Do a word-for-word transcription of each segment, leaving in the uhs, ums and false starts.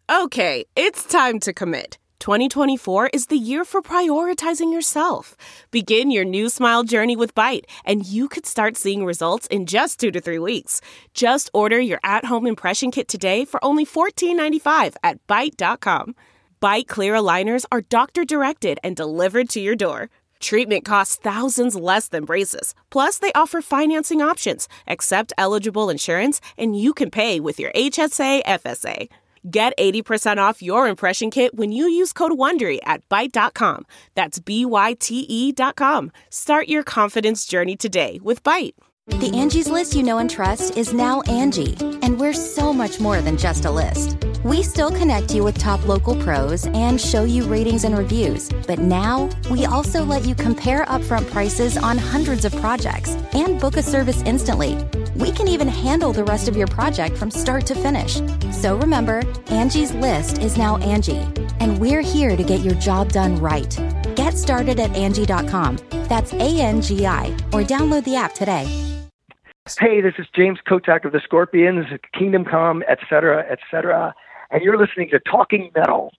Okay, it's time to commit. twenty twenty-four is the year for prioritizing yourself. Begin your new smile journey with Byte, and you could start seeing results in just two to three weeks. Just order your at-home impression kit today for only fourteen ninety-five at byte dot com. Byte clear aligners are doctor-directed and delivered to your door. Treatment costs thousands less than braces. Plus, they offer financing options, accept eligible insurance, and you can pay with your H S A F S A. Get eighty percent off your impression kit when you use code WONDERY at byte dot com. That's B Y T E dot com. Start your confidence journey today with Byte. The Angie's List you know and trust is now Angie, and we're so much more than just a list. We still connect you with top local pros and show you ratings and reviews, but now we also let you compare upfront prices on hundreds of projects and book a service instantly. We can even handle the rest of your project from start to finish. So remember, Angie's List is now Angie, and we're here to get your job done right. Get started at Angie dot com. That's A N G I, or download the app today. Hey, this is James Kotak of the Scorpions, Kingdom Come, et cetera, et cetera. And you're listening to Talking Metal.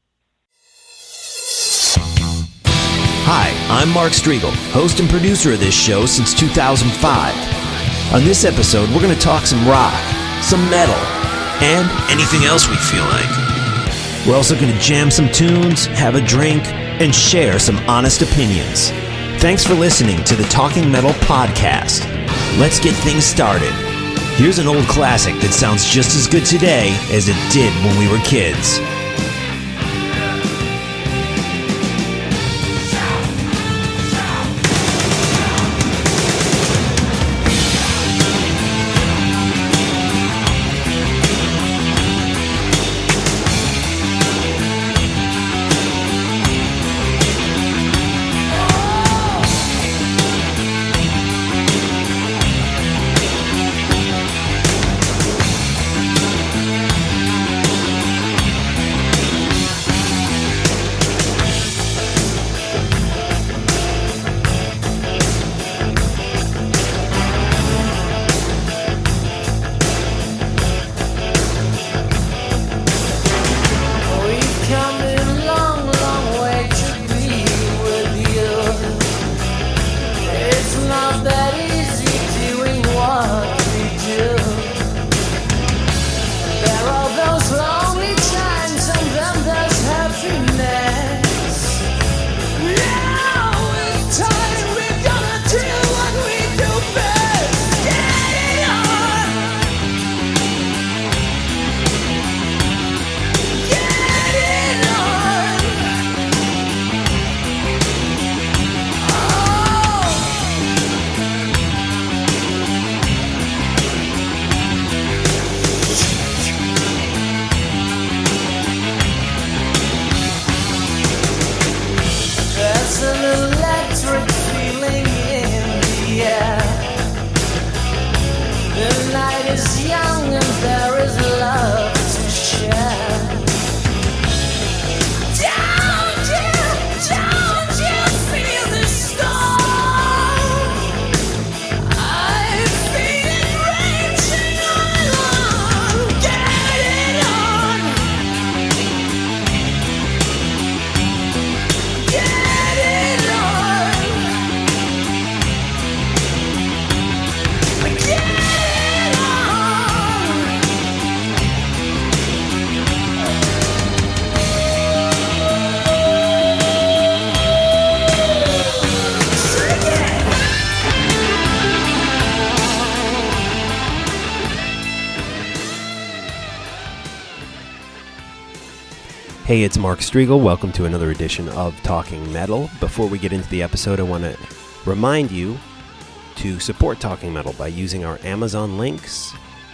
Hi, I'm Mark Striegel, host and producer of this show since two thousand five. On this episode, we're going to talk some rock, some metal, and anything else we feel like. We're also going to jam some tunes, have a drink, and share some honest opinions. Thanks for listening to the Talking Metal podcast. Let's get things started. Here's an old classic that sounds just as good today as it did when we were kids. Hey, it's Mark Striegel. Welcome to another edition of Talking Metal. Before we get into the episode, I want to remind you to support Talking Metal by using our Amazon links.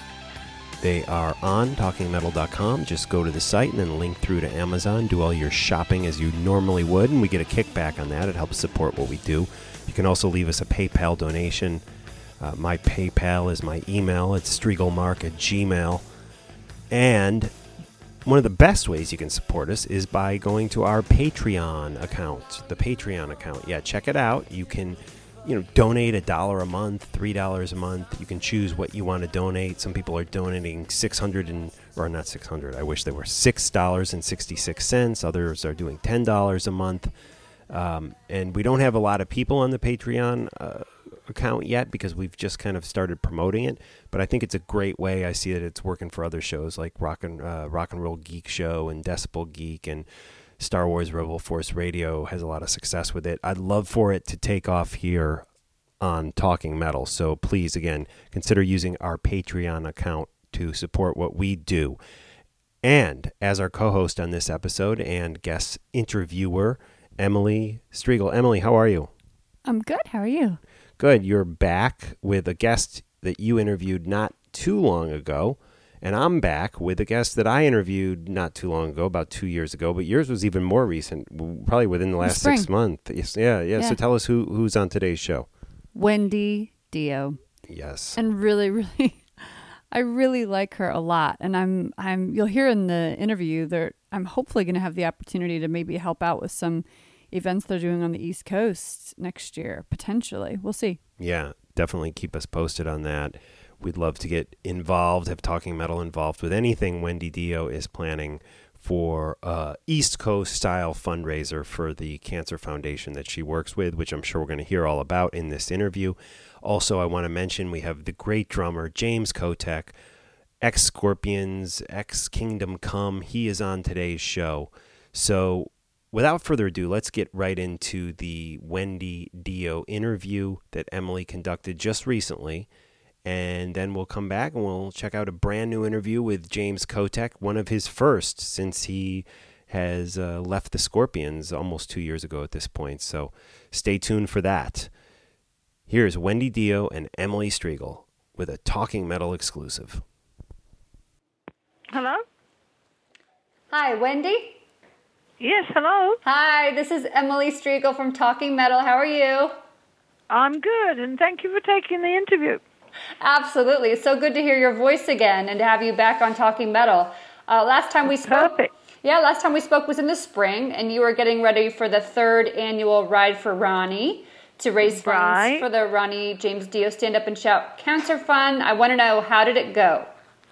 They are on talking metal dot com. Just go to the site and then link through to Amazon. Do all your shopping as you normally would, and we get a kickback on that. It helps support what we do. You can also leave us a PayPal donation. Uh, my PayPal is my email. It's striegelmark at gmail. And one of the best ways you can support us is by going to our Patreon account, the Patreon account. Yeah, check it out. You can, you know, donate a dollar a month, three dollars a month. You can choose what you want to donate. Some people are donating six hundred and or not six hundred. I wish they were six dollars and sixty-six cents. Others are doing ten dollars a month. Um, and we don't have a lot of people on the Patreon uh, account yet because we've just kind of started promoting it. But I think it's a great way. I see that it's working for other shows like Rock and uh, Rock and Roll Geek Show and Decibel Geek, and Star Wars Rebel Force Radio has a lot of success with it. I'd love for it to take off here on Talking Metal. So please, again, consider using our Patreon account to support what we do. And as our co-host on this episode and guest interviewer, Emily Strigl. Emily, how are you? I'm good. How are you? Good. You're back with a guest that you interviewed not too long ago. And I'm back with a guest that I interviewed not too long ago, about two years ago. But yours was even more recent, probably within the last Spring. six months. Yes, yeah, yeah, yeah. So tell us who who's on today's show. Wendy Dio. Yes. And really, really, I really like her a lot. And I'm, I'm. You'll hear in the interview that I'm hopefully going to have the opportunity to maybe help out with some events they're doing on the East Coast next year, potentially. We'll see. Yeah, definitely keep us posted on that. We'd love to get involved, have Talking Metal involved with anything Wendy Dio is planning for uh, East Coast style fundraiser for the Cancer Foundation that she works with, which I'm sure we're going to hear all about in this interview. Also, I want to mention we have the great drummer, James Kotek, ex-Scorpions, ex-Kingdom Come. He is on today's show. So without further ado, let's get right into the Wendy Dio interview that Emily conducted just recently. And then we'll come back and we'll check out a brand new interview with James Kotek, one of his first since he has uh, left the Scorpions almost two years ago at this point. So stay tuned for that. Here's Wendy Dio and Emily Strigl with a Talking Metal exclusive. Hello? Hi, Wendy? Yes, hello. Hi, this is Emily Strigl from Talking Metal. How are you? I'm good, and thank you for taking the interview. Absolutely. It's so good to hear your voice again and to have you back on Talking Metal. Uh, last time we spoke... Perfect. Yeah, last time we spoke was in the spring, and you were getting ready for the third annual Ride for Ronnie to raise funds Right. for the Ronnie James Dio Stand Up and Shout Cancer Fund. I want to know, how did it go?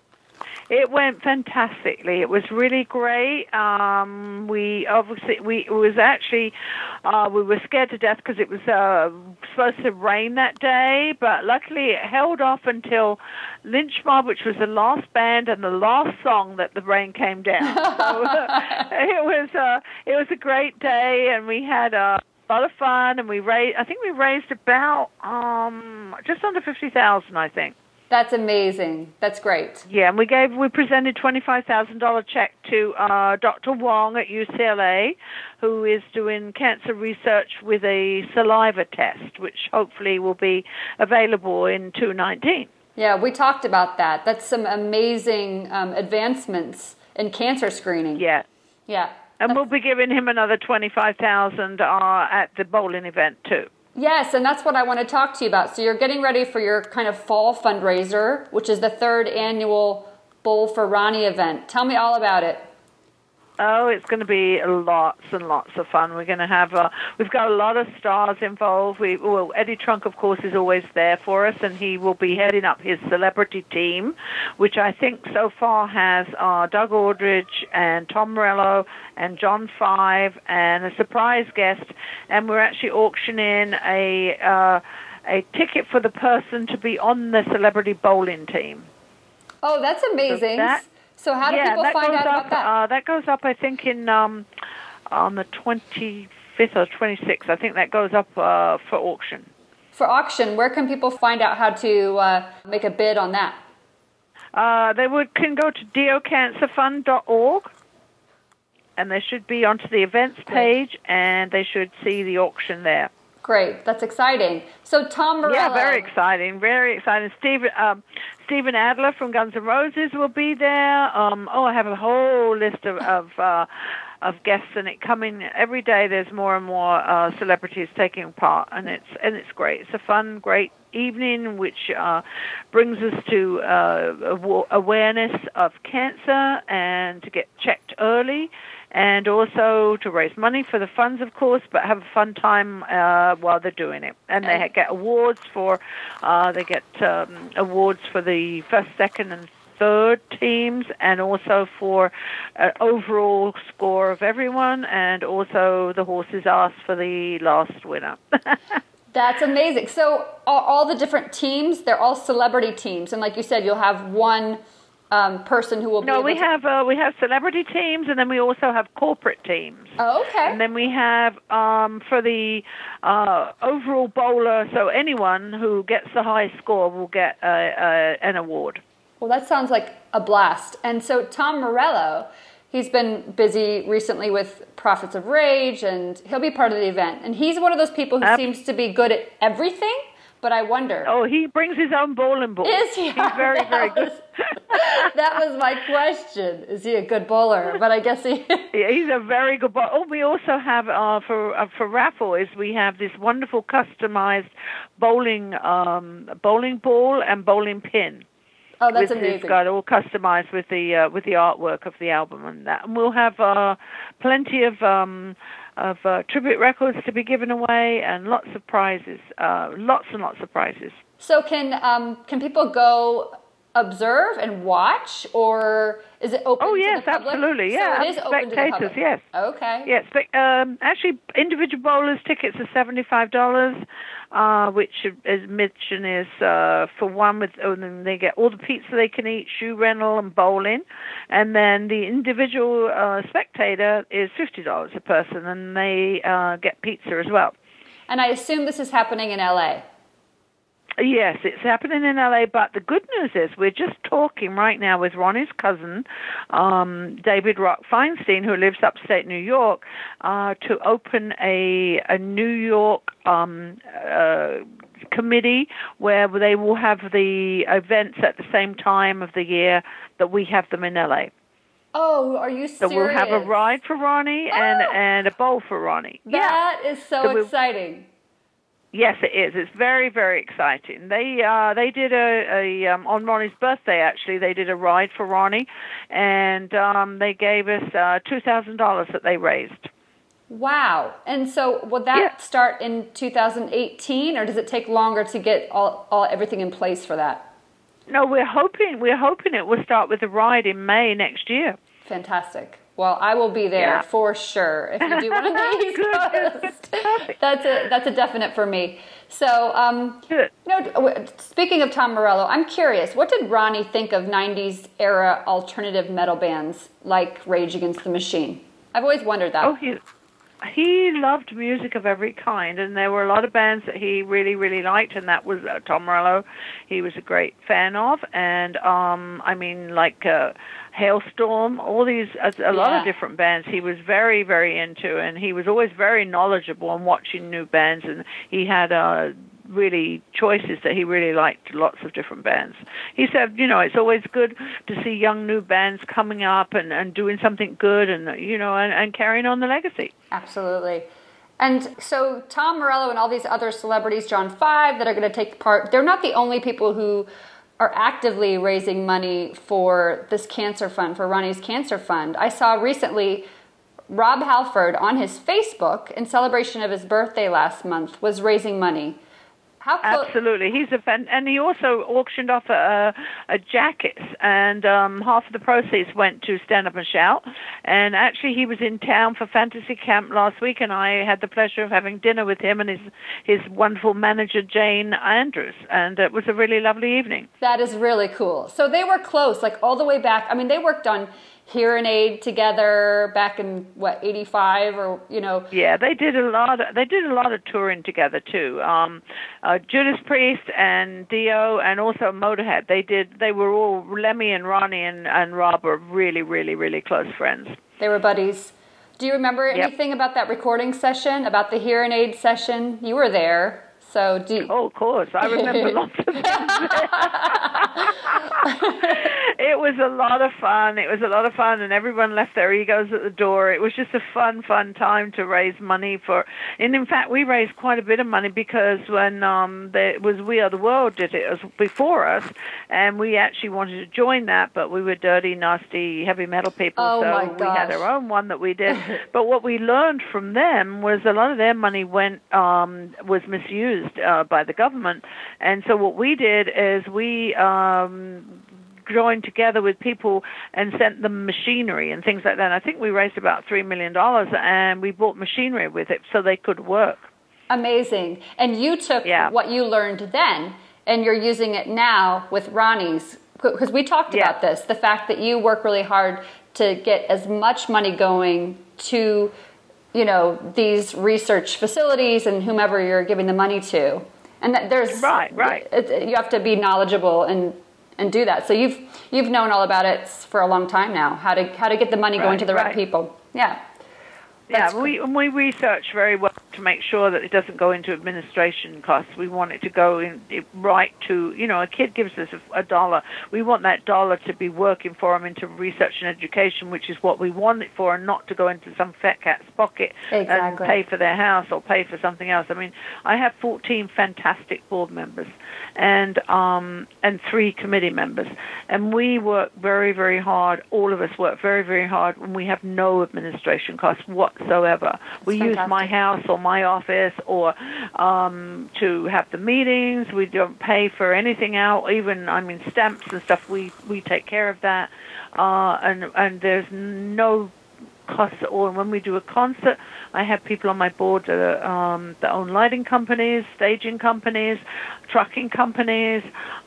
It went fantastically. It was really great. Um, we obviously we it was actually uh, we were scared to death because it was uh, supposed to rain that day, but luckily it held off until Lynch Mob, which was the last band and the last song that the rain came down. So it was uh, it was a great day, and we had a lot of fun. And we raised I think we raised about um, just under fifty thousand, I think. That's amazing. That's great. Yeah, and we gave we presented twenty-five thousand dollars check to uh, Doctor Wong at U C L A, who is doing cancer research with a saliva test, which hopefully will be available in two nineteen. Yeah, we talked about that. That's some amazing um, advancements in cancer screening. Yeah. Yeah. And we'll be giving him another twenty-five thousand dollars uh, at the bowling event, too. Yes, and that's what I want to talk to you about. So you're getting ready for your kind of fall fundraiser, which is the third annual Bowl for Ronnie event. Tell me all about it. Oh, it's going to be lots and lots of fun. We're going to have, uh, we've got a lot of stars involved. We, well, Eddie Trunk, of course, is always there for us, and he will be heading up his celebrity team, which I think so far has uh, Doug Aldridge and Tom Morello and John Five and a surprise guest. And we're actually auctioning a uh, a ticket for the person to be on the celebrity bowling team. Oh, that's amazing. So that, So how do yeah, people that find goes out up, about that? Uh, that goes up, I think, in um, on the twenty-fifth or twenty-sixth. I think that goes up uh, for auction. For auction, where can people find out how to uh, make a bid on that? Uh, they would can go to dio cancer fund dot org, and they should be onto the events page, and they should see the auction there. Great, that's exciting. So Tom Morello. Yeah, very exciting, very exciting. Steve, um, Steven Adler from Guns N' Roses will be there. Um, oh, I have a whole list of of, uh, of guests, and it coming every day. There's more and more uh, celebrities taking part, and it's and it's great. It's a fun, great evening, which uh, brings us to uh, awareness of cancer and to get checked early, and also to raise money for the funds, of course, but have a fun time uh, while they're doing it. And they get awards for, uh, they get um, awards for the first, second, and third teams, and also for an overall score of everyone, and also the horses asked for the last winner. That's amazing. So all, all the different teams, they're all celebrity teams, and like you said, you'll have one um, person who will be No, able we to... have uh, we have celebrity teams, and then we also have corporate teams. Oh, okay. And then we have um, for the uh, overall bowler, so anyone who gets the highest score will get uh, uh, an award. Well, that sounds like a blast. And so Tom Morello, he's been busy recently with Prophets of Rage, and he'll be part of the event. And he's one of those people who Ab- seems to be good at everything, but I wonder. Oh, he brings his own bowling ball. Is he? He's very, that very was, good. That was my question. Is he a good bowler? But I guess he... Yeah, he's a very good bowler. Oh, we also have, uh, for uh, for raffle, is we have this wonderful customized bowling um, bowling ball and bowling pin. Oh, that's with, amazing. It's got all customized with the uh, with the artwork of the album and that. And we'll have uh, plenty of um, of uh, tribute records to be given away, and lots of prizes, uh, lots and lots of prizes. So can um, can people go observe and watch, or is it open Oh to yes, the public? absolutely. Yeah, so it is open to the spectators. public. Yes. Okay. Yes, but um, actually, individual bowlers tickets are seventy-five dollars, uh, which admission is uh, for one with. Oh, then they get all the pizza they can eat, shoe rental, and bowling, and then the individual uh, spectator is fifty dollars a person, and they uh, get pizza as well. And I assume this is happening in L A. Yes, it's happening in L A, but the good news is we're just talking right now with Ronnie's cousin, um, David Rock Feinstein, who lives upstate New York, uh, to open a, a New York um, uh, committee where they will have the events at the same time of the year that we have them in L A. Oh, are you serious? So we'll have a ride for Ronnie and, Oh! and a bowl for Ronnie. That yeah. is so, So we- exciting. Yes, it is. It's very, very exciting. They uh, they did a, a um, on Ronnie's birthday. Actually, they did a ride for Ronnie, and um, they gave us uh, two thousand dollars that they raised. Wow. And so will that Yeah. start in two thousand eighteen, or does it take longer to get all, all everything in place for that? No, we're hoping we're hoping it will start with the ride in May next year. Fantastic. Well, I will be there Yeah. for sure if you do one of these. Good. That's a that's a definite for me. So, um, Good. you know, speaking of Tom Morello, I'm curious. What did Ronnie think of nineties era alternative metal bands like Rage Against the Machine? I've always wondered that. Oh, he he loved music of every kind, and there were a lot of bands that he really, really liked, and that was uh, Tom Morello. He was a great fan of, and um, I mean, like uh, Hailstorm, all these, a, a lot Yeah. of different bands he was very, very into, and he was always very knowledgeable on watching new bands, and he had uh, really choices that he really liked, lots of different bands. He said, you know, it's always good to see young new bands coming up and, and doing something good and, you know, and, and carrying on the legacy. Absolutely. And so Tom Morello and all these other celebrities, John Five, that are going to take part, they're not the only people who are actively raising money for this cancer fund, for Ronnie's Cancer Fund. I saw recently Rob Halford on his Facebook, in celebration of his birthday last month, was raising money. How close? Absolutely, he's a fan, and he also auctioned off a, a jacket, and um, half of the proceeds went to Stand Up and Shout. And actually, he was in town for Fantasy Camp last week, and I had the pleasure of having dinner with him and his his wonderful manager Jane Andrews, and it was a really lovely evening. That is really cool. So they were close, like all the way back. I mean, they worked on Hearing Aid together back in what, eighty-five, or you know. Yeah, they did a lot. Of, they did a lot of touring together too. Um, uh, Judas Priest and Dio, and also Motorhead. They did. They were all Lemmy and Ronnie and, and Rob were really, really, really close friends. They were buddies. Do you remember Yep. anything about that recording session, about the Hearing Aid session? You were there. So do you... Oh, of course. I remember lots of things. It was a lot of fun. It was a lot of fun, and everyone left their egos at the door. It was just a fun, fun time to raise money for. And in fact, we raised quite a bit of money because when um, there was We Are the World did it, it was before us, and we actually wanted to join that, but we were dirty, nasty, heavy metal people, Oh, so my we had gosh. our own one that we did. But what we learned from them was a lot of their money went um, was misused uh, by the government, and so what we did is we um, joined together with people and sent them machinery and things like that. And I think we raised about three million dollars, and we bought machinery with it so they could work. Amazing. And you took yeah. what you learned then, and you're using it now with Ronnie's, because we talked yeah. about this, the fact that you work really hard to get as much money going to, you know, these research facilities and whomever you're giving the money to. And that there's right, right. It, you have to be knowledgeable and and do that. So you've you've known all about it for a long time now. How to how to get the money right, going to the right, right people. Yeah. That's yeah, we we research very well to make sure that it doesn't go into administration costs. We want it to go in it right to, you know, a kid gives us a, a dollar. We want that dollar to be working for them into research and education, which is what we want it for, and not to go into some fat cat's pocket exactly. and pay for their house or pay for something else. I mean, I have fourteen fantastic board members and um and three committee members, and we work very, very hard. All of us work very, very hard, and we have no administration costs whatsoever. That's we fantastic. use my house or my office or um, to have the meetings. We don't pay for anything out, even, I mean, stamps and stuff. We, we take care of that. Uh, and, and there's no costs at all. And when we do a concert, I have people on my board that, are, um, that own lighting companies, staging companies, trucking companies,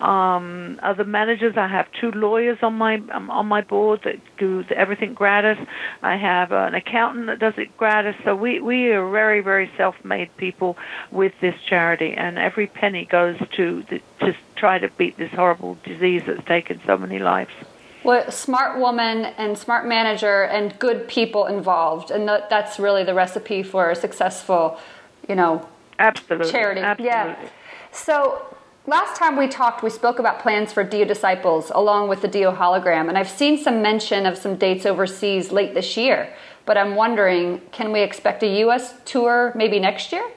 um, other managers. I have two lawyers on my um, on my board that do everything gratis. I have an accountant that does it gratis. So we, we are very, very self-made people with this charity, and every penny goes to the, to try to beat this horrible disease that's taken so many lives. Well, smart woman and smart manager and good people involved, and that, that's really the recipe for a successful, you know, absolutely charity. Absolutely. Yeah. So last time we talked, we spoke about plans for Dio Disciples along with the Dio hologram, and I've seen some mention of some dates overseas late this year. But I'm wondering, can we expect a U S tour maybe next year?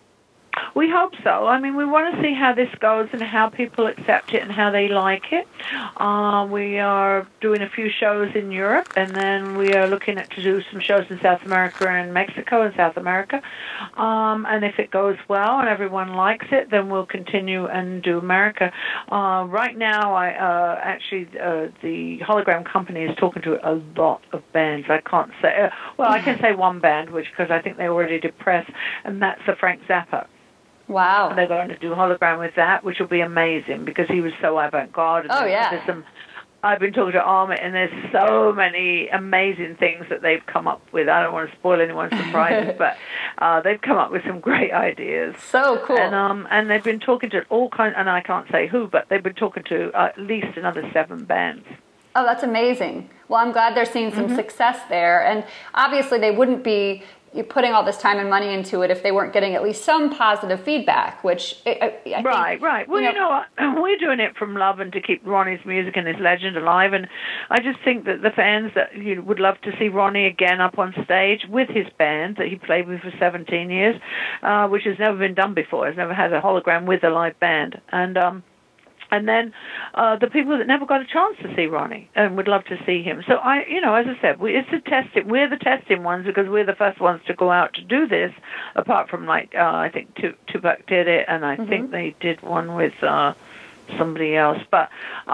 We hope so. I mean, we want to see how this goes and how people accept it and how they like it. Uh, we are doing a few shows in Europe, and then we are looking at to do some shows in South America and Mexico and South America. Um, and if it goes well and everyone likes it, then we'll continue and do America. Uh, right now, I uh, actually uh, the hologram company is talking to a lot of bands. I can't say, uh, well, I can say one band, which because I think they already did press, and that's the Frank Zappa. Wow. They're going to do hologram with that, which will be amazing because he was so avant-garde. And oh, there's, yeah. There's some, I've been talking to Amit, and there's so many amazing things that they've come up with. I don't want to spoil anyone's surprises, but uh, they've come up with some great ideas. So cool. And, um, and they've been talking to all kinds, and I can't say who, but they've been talking to uh, at least another seven bands. Oh, that's amazing. Well, I'm glad they're seeing some mm-hmm. success there. And obviously they wouldn't be putting all this time and money into it if they weren't getting at least some positive feedback, which I, I think, right, right. Well, you know, you know what? We're doing it from love and to keep Ronnie's music and his legend alive. And I just think that the fans that you know, would love to see Ronnie again up on stage with his band that he played with for seventeen years, uh, which has never been done before. Has never had a hologram with a live band. And um, And then uh, the people that never got a chance to see Ronnie and would love to see him. So I, you know, as I said, we, it's the testing. We're the testing ones because we're the first ones to go out to do this. Apart from like, uh, I think Tupac did it, and I mm-hmm. think they did one with uh, somebody else. But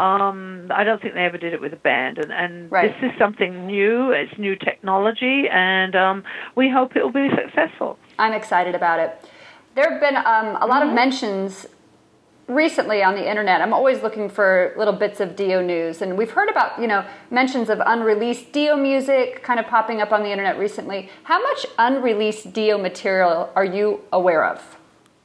um, I don't think they ever did it with a band. And, and right. this is something new. It's new technology, and um, we hope it will be successful. I'm excited about it. There have been um, a lot mm-hmm. of mentions recently on the internet. I'm always looking for little bits of Dio news, and we've heard about, you know, mentions of unreleased Dio music kind of popping up on the internet recently. How much unreleased Dio material are you aware of?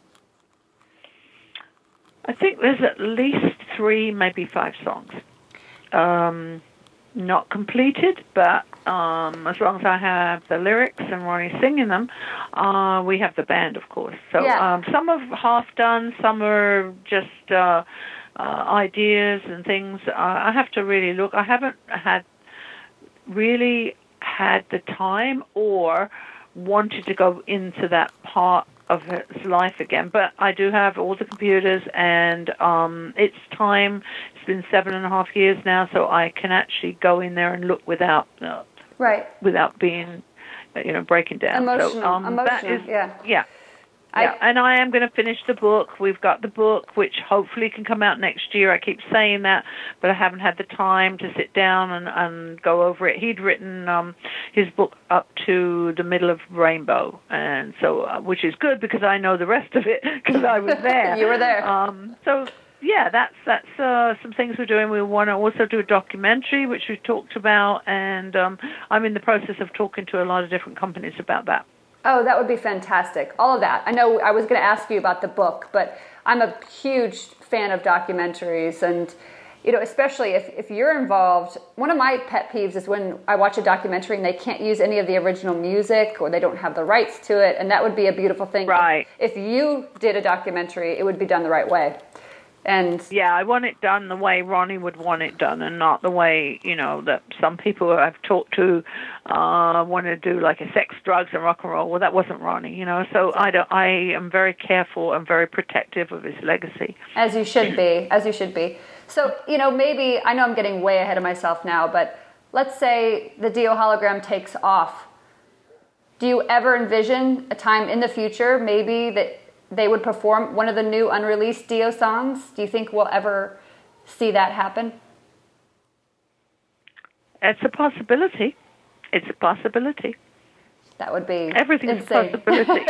I think there's at least three, maybe five songs. Um, not completed, but um, as long as I have the lyrics and Ronnie singing them, uh, we have the band, of course. So yeah. um, some are half done, some are just uh, uh, ideas and things. Uh, I have to really look. I haven't had really had the time or wanted to go into that part of his life again, but I do have all the computers, and um, it's time. It's been seven and a half years now, so I can actually go in there and look without, uh, right, without being, you know, breaking down. Emotional, so, um, emotional, that is, yeah, yeah. Yeah, I, and I am going to finish the book. We've got the book, which hopefully can come out next year. I keep saying that, but I haven't had the time to sit down and, and go over it. He'd written um, his book up to the middle of Rainbow, and so uh, which is good because I know the rest of it because I was there. You were there. Um, so. Yeah, that's that's uh, some things we're doing. We want to also do a documentary, which we've talked about, and um, I'm in the process of talking to a lot of different companies about that. Oh, that would be fantastic. All of that. I know I was going to ask you about the book, but I'm a huge fan of documentaries, and you know, especially if, if you're involved. One of my pet peeves is when I watch a documentary and they can't use any of the original music or they don't have the rights to it, and that would be a beautiful thing. Right. If, if you did a documentary, it would be done the right way. And yeah, I want it done the way Ronnie would want it done, and not the way, you know, that some people I've talked to uh, want to do, like a sex, drugs, and rock and roll. Well, that wasn't Ronnie, you know. So I don't, I am very careful and very protective of his legacy. As you should be, as you should be. So, you know, maybe, I know I'm getting way ahead of myself now, but let's say the Dio hologram takes off. Do you ever envision a time in the future, maybe, that they would perform one of the new unreleased Dio songs? Do you think we'll ever see that happen? It's a possibility. It's a possibility. That would be Everything's insane. a possibility.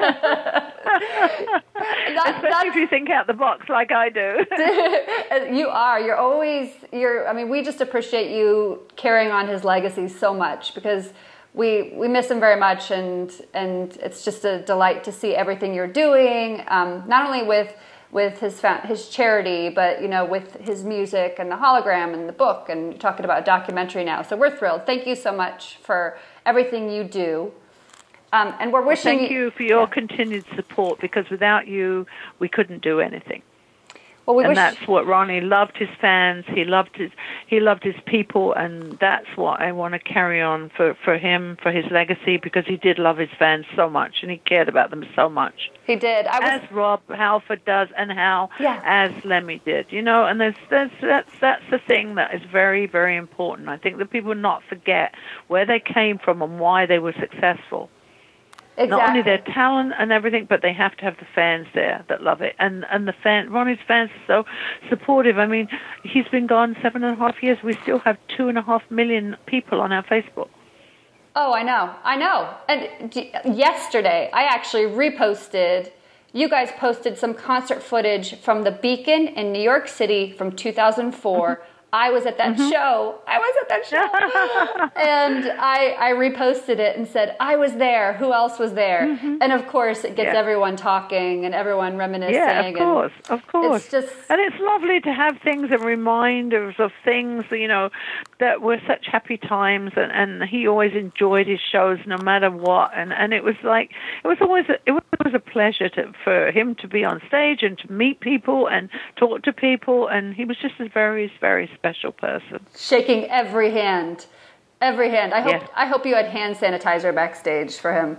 That, Especially if you think out the box like I do. You are. You're always, you're, I mean, we just appreciate you carrying on his legacy so much because we we miss him very much, and and it's just a delight to see everything you're doing, um, not only with with his his charity, but you know, with his music and the hologram and the book, and you're talking about a documentary now. So we're thrilled. Thank you so much for everything you do. Um, and we're wishing well, thank you for your yeah. continued support, because without you, we couldn't do anything. Well, we and wish... that's what Ronnie loved, his fans. He loved his he loved his people, and that's what I want to carry on for, for him, for his legacy, because he did love his fans so much, and he cared about them so much. He did. I was... As Rob Halford does, and how yeah. as Lemmy did, you know. And there's, there's that's that's the thing that is very, very important. I think that people not forget where they came from and why they were successful. Exactly. Not only their talent and everything, but they have to have the fans there that love it. And and the fan, Ronnie's fans are so supportive. I mean, he's been gone seven and a half years. We still have two and a half million people on our Facebook. Oh, I know. I know. And d- yesterday, I actually reposted, you guys posted some concert footage from the Beacon in New York City from two thousand four. Mm-hmm. I was at that mm-hmm. show. I was at that show. And I, I reposted it and said, I was there. Who else was there? Mm-hmm. And of course, it gets yeah. everyone talking and everyone reminiscing. Yeah, of course, and of course. It's just... And it's lovely to have things and reminders of things, you know, that were such happy times. And, and he always enjoyed his shows no matter what. And, and it was like, it was always a, it was a pleasure to, for him to be on stage and to meet people and talk to people. And he was just a very, very special person. Shaking every hand. Every hand. I hope yeah. I hope you had hand sanitizer backstage for him.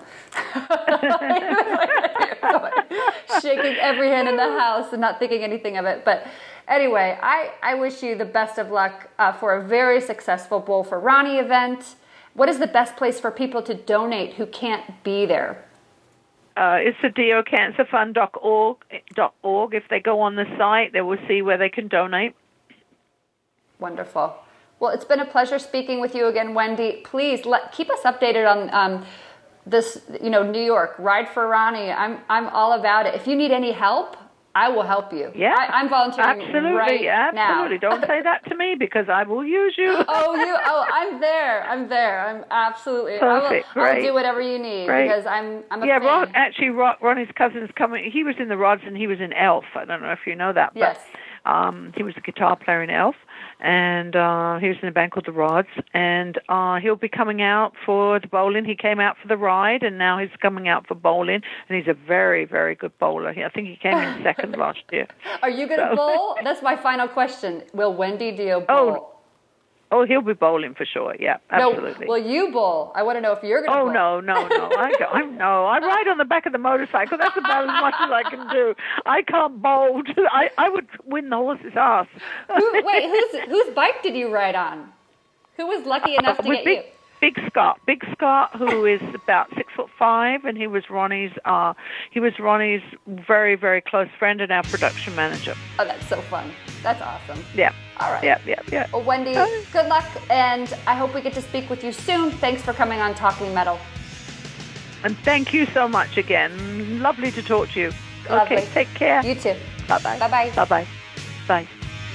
Shaking every hand in the house and not thinking anything of it. But anyway, I, I wish you the best of luck uh, for a very successful Bowl for Ronnie event. What is the best place for people to donate who can't be there? Uh, it's the dio cancer fund dot org. If they go on the site, they will see where they can donate. Wonderful. Well, it's been a pleasure speaking with you again, Wendy. Please let, keep us updated on um, this, you know, New York, Ride for Ronnie. I'm I'm all about it. If you need any help, I will help you. Yeah. I, I'm volunteering absolutely, right absolutely. now. Absolutely. Don't say that to me, because I will use you. oh, you? Oh, I'm there. I'm there. I'm absolutely. Perfect. I will, Great. I'll do whatever you need Great. because I'm I'm a yeah, fan. Ron, actually, Ron, Ronnie's cousin's coming. He was in the Rods and he was in Elf. I don't know if you know that. Yes. But, um, he was a guitar player in Elf. And uh, he was in a band called The Rods, and uh, he'll be coming out for the bowling. He came out for the ride, and now he's coming out for bowling, and he's a very, very good bowler. I think he came in second last year. Are you going to so. bowl? That's my final question. Will Wendy Dio bowl? Oh, oh, he'll be bowling for sure. Yeah, absolutely. No, will you bowl? I want to know if you're going to oh, bowl. Oh, no, no, no. I, go, I'm, no. I ride on the back of the motorcycle. That's about as much as I can do. I can't bowl. I, I would win the horse's ass. Who, wait, whose whose bike did you ride on? Who was lucky enough uh, to get big, you? Big Scott. Big Scott, who is about six foot five, and he was Ronnie's. Uh, he was Ronnie's very, very close friend and our production manager. Oh, that's so fun. That's awesome. Yeah. All right. Yeah, yeah, yeah. Well, Wendy, good luck, and I hope we get to speak with you soon. Thanks for coming on Talking Metal. And thank you so much again. Lovely to talk to you. Lovely. Okay, take care. You too. Bye-bye. Bye-bye. Bye-bye. Bye.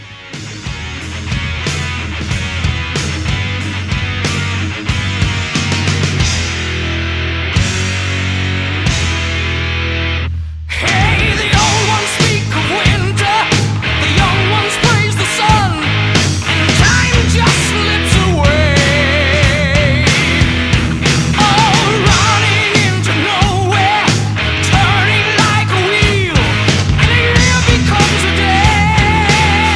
Hey, the old ones speak of winter, the young ones praise the sun, and time just slips away. Oh, running into nowhere, turning like a wheel, and a year becomes a day.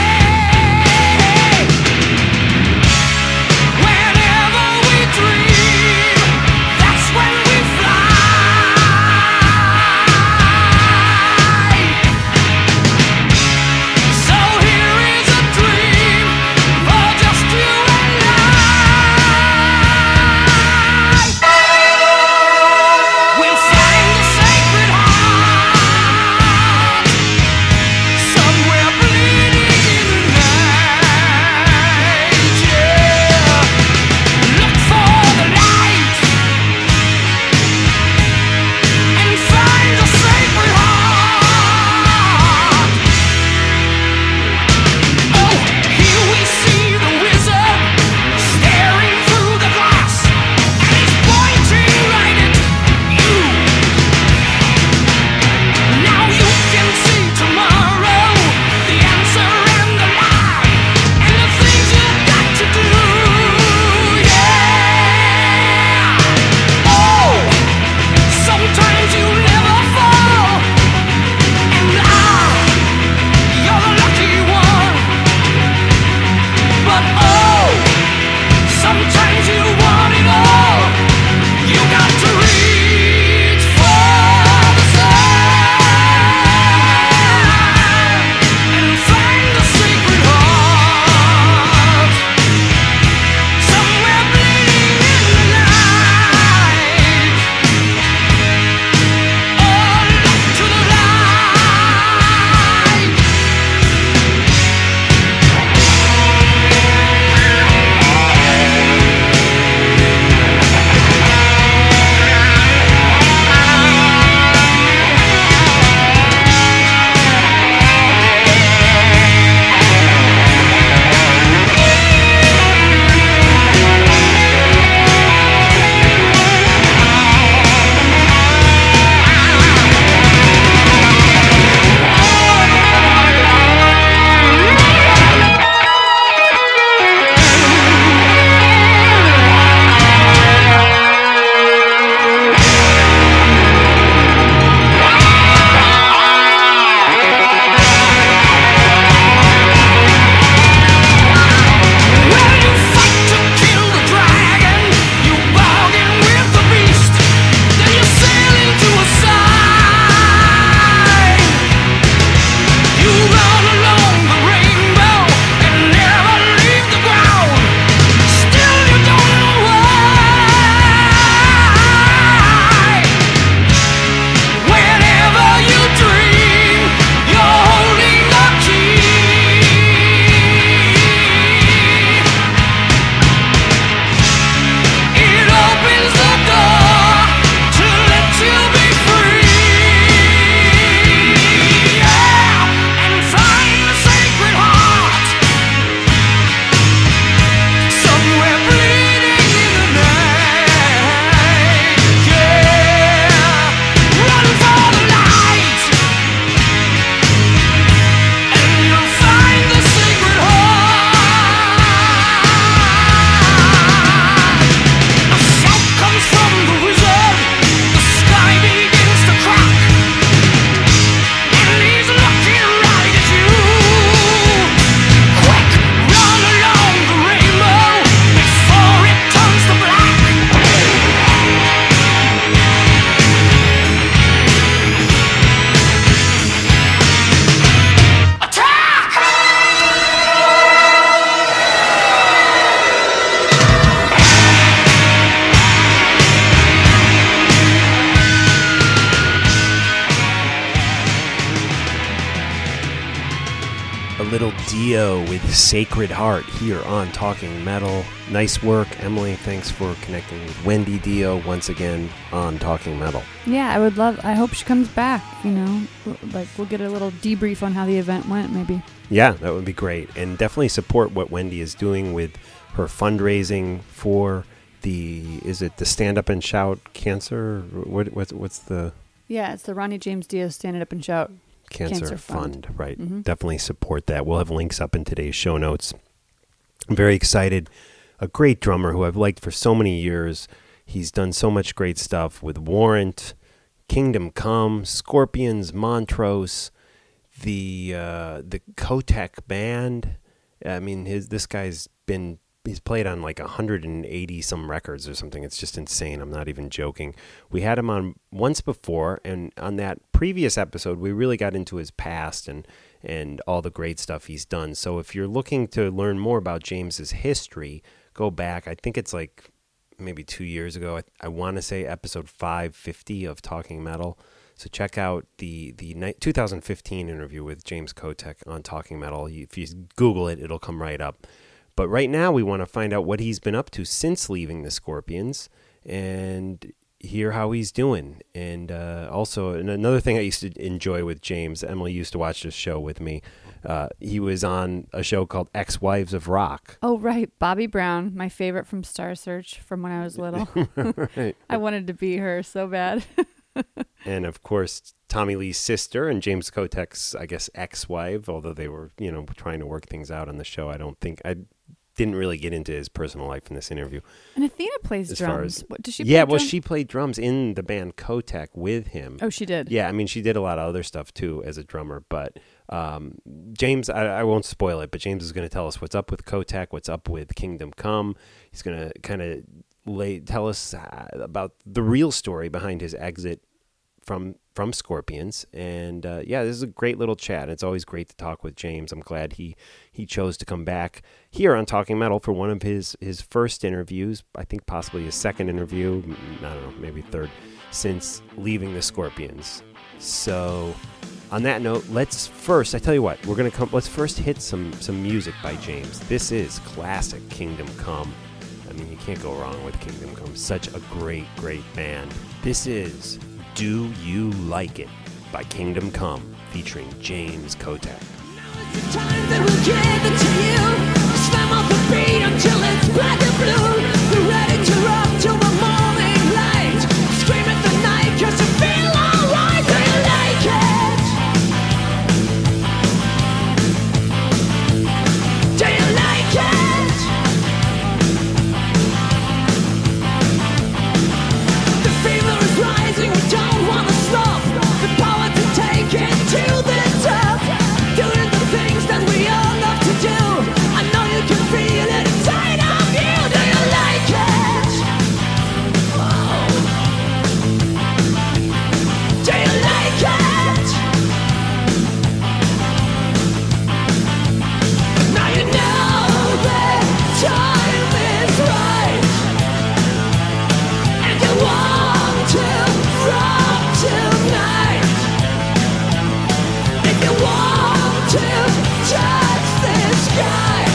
little Dio with Sacred Heart here on Talking Metal. Nice work, Emily. Thanks for connecting with Wendy Dio once again on Talking Metal. Yeah, I would love, I hope she comes back, you know, like we'll get a little debrief on how the event went maybe. Yeah, that would be great. And definitely support what Wendy is doing with her fundraising for the, is it the Stand Up and Shout Cancer? What, what's, what's the? Yeah, it's the Ronnie James Dio Stand It Up and Shout Cancer, Cancer Fund. Fund. Right. Mm-hmm. Definitely support that. We'll have links up in today's show notes. I'm very excited. A great drummer who I've liked for so many years. He's done so much great stuff with Warrant, Kingdom Come, Scorpions, Montrose, the uh, the Kotek Band. I mean, his this guy's been he's played on like one hundred eighty some records or something. It's just insane. I'm not even joking. We had him on once before, and on that previous episode, we really got into his past and and all the great stuff he's done. So if you're looking to learn more about James's history, go back. I think it's like maybe two years ago. I, I want to say episode five fifty of Talking Metal. So check out the the ni- two thousand fifteen interview with James Kotek on Talking Metal. If you Google it, it'll come right up. But right now we want to find out what he's been up to since leaving the Scorpions and hear how he's doing. And uh, also and another thing I used to enjoy with James, Emily used to watch this show with me. Uh, he was on a show called Ex-Wives of Rock. Oh, right. Bobby Brown, my favorite from Star Search from when I was little. Right. I wanted to be her so bad. And of course, Tommy Lee's sister and James Kotek's, I guess, ex-wife, although they were, you know, trying to work things out on the show. I don't think, I didn't really get into his personal life in this interview. And Athena plays as drums. Far as, what, does she yeah, play well, drums? she played drums in the band Kotek with him. Oh, she did? Yeah, I mean, she did a lot of other stuff too as a drummer. But um, James, I, I won't spoil it, but James is going to tell us what's up with Kotek, what's up with Kingdom Come. He's going to kind of lay tell us uh, about the real story behind his exit from from Scorpions. And uh, yeah, this is a great little chat. It's always great to talk with James. I'm glad he he chose to come back here on Talking Metal for one of his his first interviews, I think possibly his second interview, I don't know, maybe third, since leaving the Scorpions. So on that note, let's first, I tell you what, we're gonna come let's first hit some some music by James. This is classic Kingdom Come. I mean, you can't go wrong with Kingdom Come. Such a great, great band. This is Do You Like It by Kingdom Come, featuring James Kotek. Now is the time that we'll give it to you. Slam off the beat until it's black and blue. We're ready to rock till the morning light. Scream at the night 'cause you feel alright. Do you like it? Do you like it? The fever is rising, we don't want to stop. The power to take it to the top. Doing the things that we all love to do. I know you can feel it inside of you. Do you like it? Oh. Do you like it? Now you know that time is right. And you want to rock tonight. If you want to touch the sky,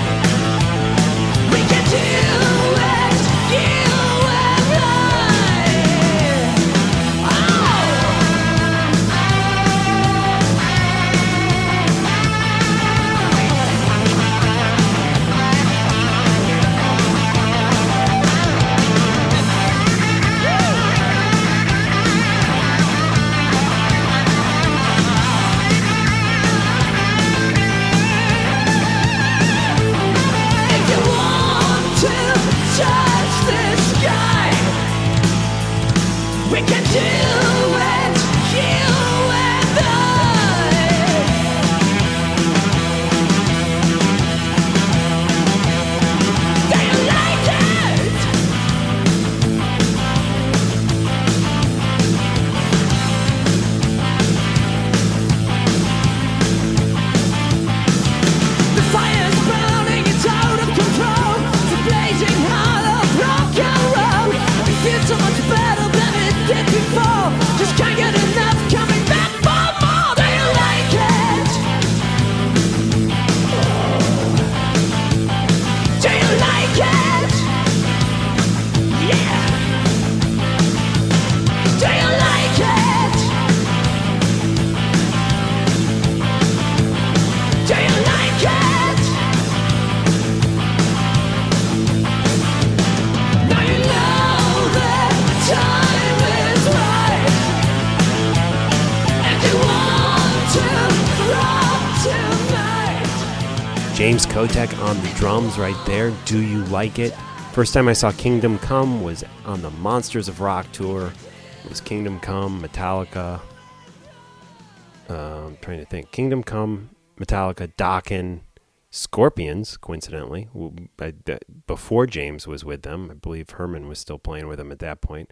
we can do it, you and I. Oh. If you want to touch the sky, we can do it, you and I. Do you like it? The fire's burning, it's out of control. The blazing heart of rock and roll. It feels so much better than it did before. Just can't get enough, coming back for more. Do you like it? James Kotek on the drums right there. Do You Like It? First time I saw Kingdom Come was on the Monsters of Rock tour. It was Kingdom Come, Metallica. Uh, I'm trying to think. Kingdom Come, Metallica, Dokken, Scorpions, coincidentally. I, that, before James was with them. I believe Herman was still playing with them at that point.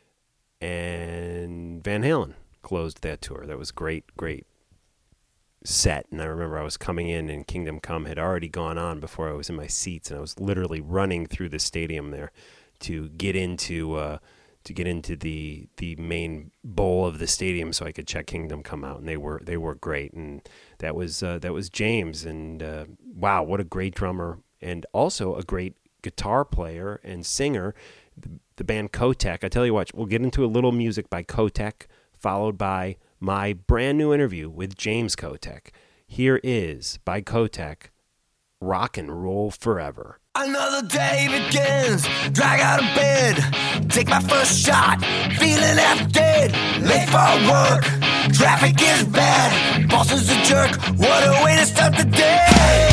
And Van Halen closed that tour. That was great, great set. And I remember I was coming in and Kingdom Come had already gone on before I was in my seats, and I was literally running through the stadium there to get into uh, to get into the the main bowl of the stadium so I could check Kingdom Come out. And they were they were great. And that was uh, that was James. And uh, wow, what a great drummer, and also a great guitar player and singer. The, the band Kotek. I tell you what, we'll get into a little music by Kotek, followed by my brand new interview with James Kotek. Here is, by Kotek, Rock and Roll Forever. Another day begins, drag out of bed, take my first shot, feeling half dead, late for work, traffic is bad, boss is a jerk, what a way to start the day.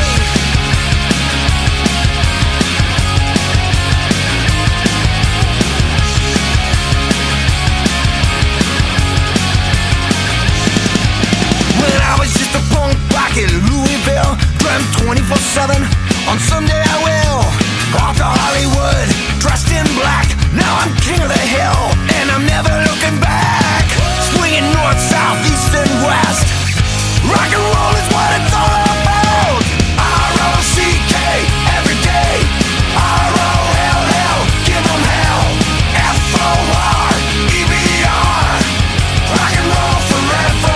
When I was just a punk rock in Louisville, dreamt twenty-four seven, on Sunday I will. Off to Hollywood, dressed in black, now I'm king of the hill, and I'm never looking back. Swinging north, south, east, and west, rock and roll is what it's all about. R O C K, every day, R O L L, give them hell, F O R E B R, rock and roll forever.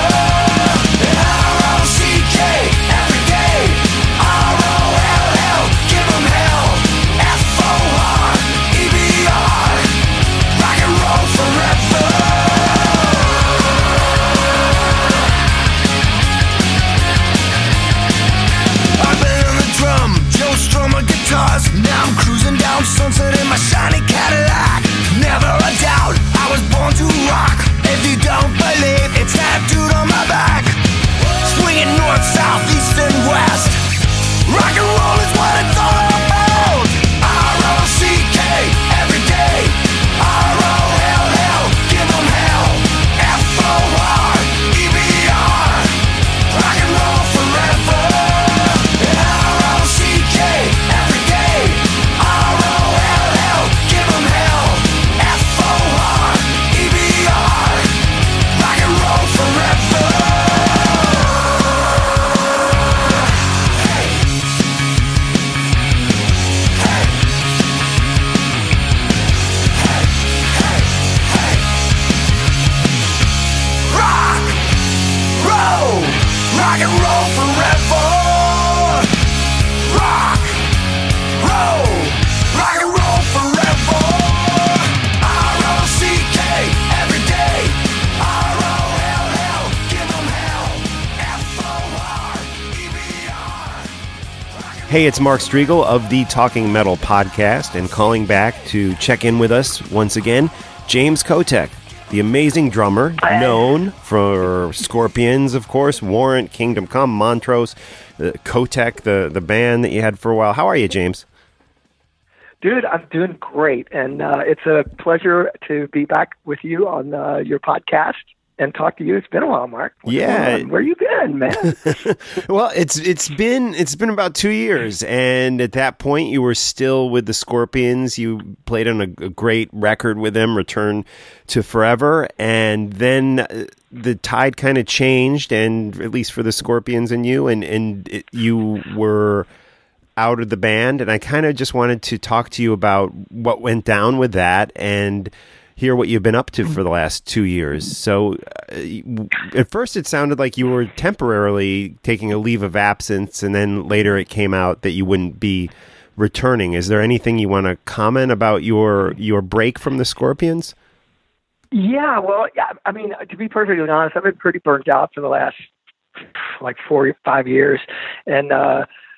Now I'm cruising down Sunset in my shiny Cadillac. Never a doubt, I was born to rock. If you don't believe, it's tattooed on my back. Swinging north, south, east, and west, rock and roll is what it's all about. R O C K, every day, R O L L, give them hell, F O R E B R, rock and roll forever. R O C K, every day, R O L L, give them hell, F O R E B R, rock and roll forever. Rock, roll, rock and roll forever. Rock, roll, rock and roll forever. R O C K, every day, R O L L, give them hell, F O R E B R. Hey, it's Mark Striegel of the Talking Metal podcast, and calling back to check in with us once again, James Kotek, the amazing drummer, known for Scorpions, of course, Warrant, Kingdom Come, Montrose, uh, Kotek, the, the band that you had for a while. How are you, James? Dude, I'm doing great, and uh, it's a pleasure to be back with you on uh, your podcast and talk to you. It's been a while, Mark. What's Yeah. going on? Where you been, man? Well, it's it's been it's been about two years, and at that point, you were still with the Scorpions. You played on a, a great record with them, Return to Forever, and then uh, the tide kind of changed, and at least for the Scorpions and you, and and it, you were out of the band, and I kind of just wanted to talk to you about what went down with that and hear what you've been up to for the last two years. So uh, at first it sounded like you were temporarily taking a leave of absence, and then later it came out that you wouldn't be returning. Is there anything you want to comment about your your break from the Scorpions? Yeah, well, yeah, I mean, to be perfectly honest, I've been pretty burnt out for the last like four, five years. And, uh,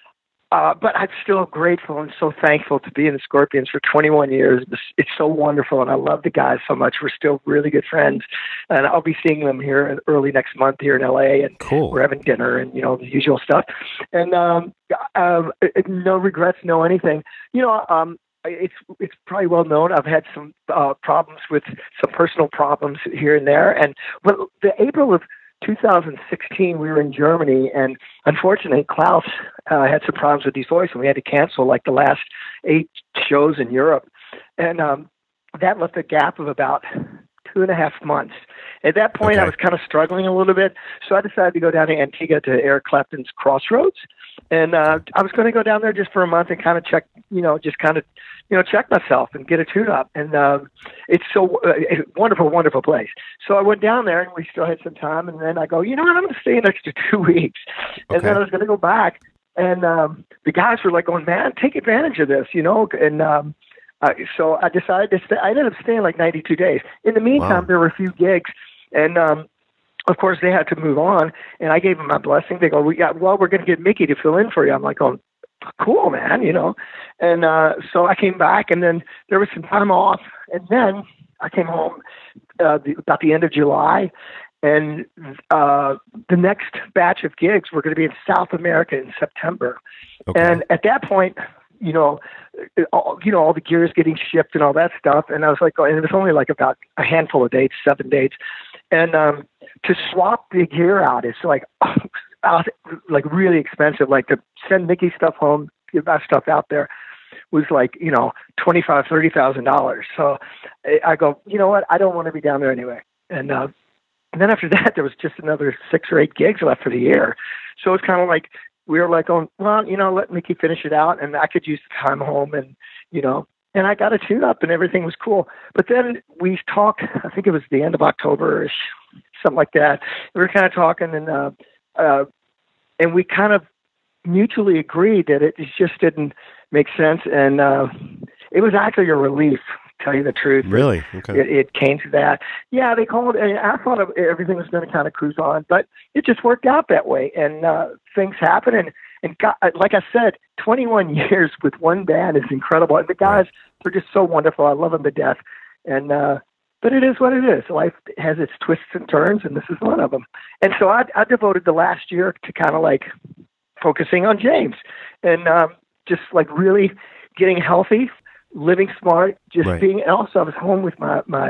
Uh, but I'm still grateful and so thankful to be in the Scorpions for twenty-one years. It's, it's so wonderful, and I love the guys so much. We're still really good friends, and I'll be seeing them here in early next month here in L A, and Cool. we're having dinner and, you know, the usual stuff. And um, um, no regrets, no anything. You know, um, it's it's probably well known. I've had some uh, problems with some personal problems here and there, and well, the April of two thousand sixteen, we were in Germany, and unfortunately, Klaus uh, had some problems with his voice, and we had to cancel like the last eight shows in Europe. And um, that left a gap of about two and a half months. At that point, Okay. I was kind of struggling a little bit, so I decided to go down to Antigua to Eric Clapton's Crossroads. And uh, I was going to go down there just for a month and kind of check, you know, just kind of, you know, check myself and get a tune-up. And um, it's so uh, a wonderful, wonderful place. So I went down there, and we still had some time. And then I go, you know what, I'm going to stay an extra two weeks. And Okay. then I was going to go back. And um, the guys were like going, man, take advantage of this, you know. And um, uh, so I decided to stay. I ended up staying like ninety-two days. In the meantime, Wow. there were a few gigs. And um, of course, they had to move on, and I gave them my blessing. They go, "We got well, we're going to get Mickey to fill in for you." I'm like, "Oh, cool, man," you know. And uh, so I came back, and then there was some time off, and then I came home uh, the, about the end of July, and uh, the next batch of gigs were going to be in South America in September. Okay. And at that point, you know, all, you know, all the gear is getting shipped and all that stuff. And I was like, oh, and it was only like about a handful of dates, seven dates. And um, to swap the gear out, it's like, oh, like really expensive. Like to send Mickey stuff home, get my stuff out there was like, you know, twenty-five, thirty thousand dollars. So I go, you know what? I don't want to be down there anyway. And, uh, and then after that, there was just another six or eight gigs left for the year. So it's kind of like, we were like going, well, you know, let Mickey finish it out, and I could use the time home, and, you know, and I got a tune up and everything was cool. But then we talked, I think it was the end of October-ish, something like that. We were kind of talking, and uh, uh, and we kind of mutually agreed that it just didn't make sense. And uh, it was actually a relief, to tell you the truth. Really? Okay. It, it came to that. Yeah, they called, and I thought of, everything was going to kind of cruise on, but it just worked out that way. And uh, things happen, and And God, like I said, twenty-one years with one band is incredible. And the guys, they're just so wonderful. I love them to death. And uh, but it is what it is. Life has its twists and turns, and this is one of them. And so I, I devoted the last year to kind of like focusing on James and um, just like really getting healthy, living smart, just Right. being. And also, I was home with my my.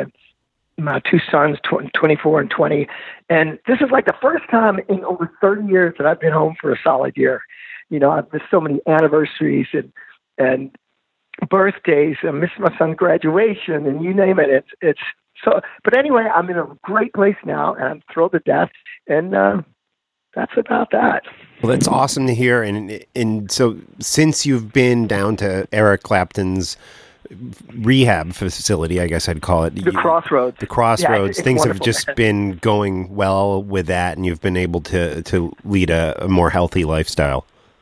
my two sons, twenty-four and twenty. And this is like the first time in over thirty years that I've been home for a solid year. You know, I've missed so many anniversaries and, and birthdays. I missed my son's graduation, and you name it. It's, it's so, but anyway, I'm in a great place now, and I'm thrilled to death. And, uh, that's about that. Well, that's awesome to hear. And, and so since you've been down to Eric Clapton's rehab facility, I guess I'd call it. The Crossroads. The Crossroads. Yeah, it's Things have wonderful. just been going well with that, and you've been able to, to lead a, a more healthy lifestyle.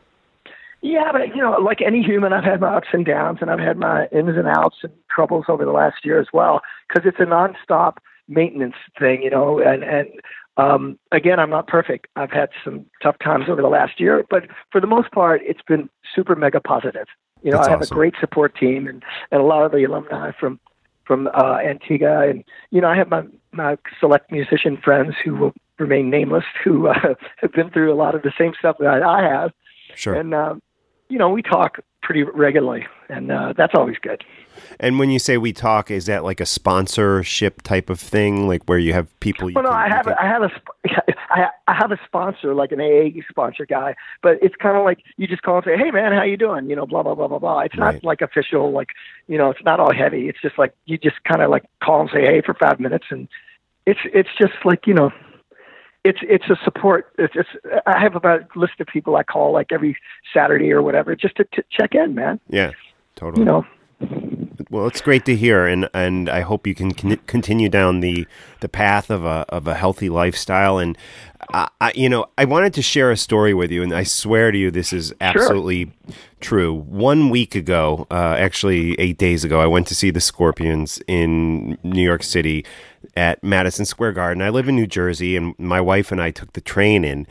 Yeah, but, you know, like any human, I've had my ups and downs, and I've had my ins and outs and troubles over the last year as well, because it's a nonstop maintenance thing, you know, and, and um, again, I'm not perfect. I've had some tough times over the last year, but for the most part, it's been super mega positive. You know, That's I have awesome. a great support team, and, and a lot of the alumni from from uh, Antigua, and you know, I have my my select musician friends who will remain nameless, who uh, have been through a lot of the same stuff that I have, Sure. and um, you know, we talk pretty regularly, and uh, that's always good. And when you say we talk, is that like a sponsorship type of thing, like where you have people? You Well, no, can- I you have can- a, I have a sp- I I have a sponsor, like an A A sponsor guy, but it's kind of like you just call and say, "Hey, man, how you doing?" You know, blah blah blah blah blah. It's Right. not like official, like you know, it's not all heavy. It's just like you just kind of like call and say, "Hey," for five minutes, and it's it's just like you know, it's it's a support. It's, it's I have about a list of people I call like every Saturday or whatever, just to, to check in, man. Yeah, totally. You know. Well, it's great to hear, and, and I hope you can con- continue down the, the path of a of a healthy lifestyle. And I, I, you know, I wanted to share a story with you, and I swear to you, this is absolutely true. One week ago, uh, actually eight days ago, I went to see the Scorpions in New York City at Madison Square Garden. I live in New Jersey, and my wife and I took the train in.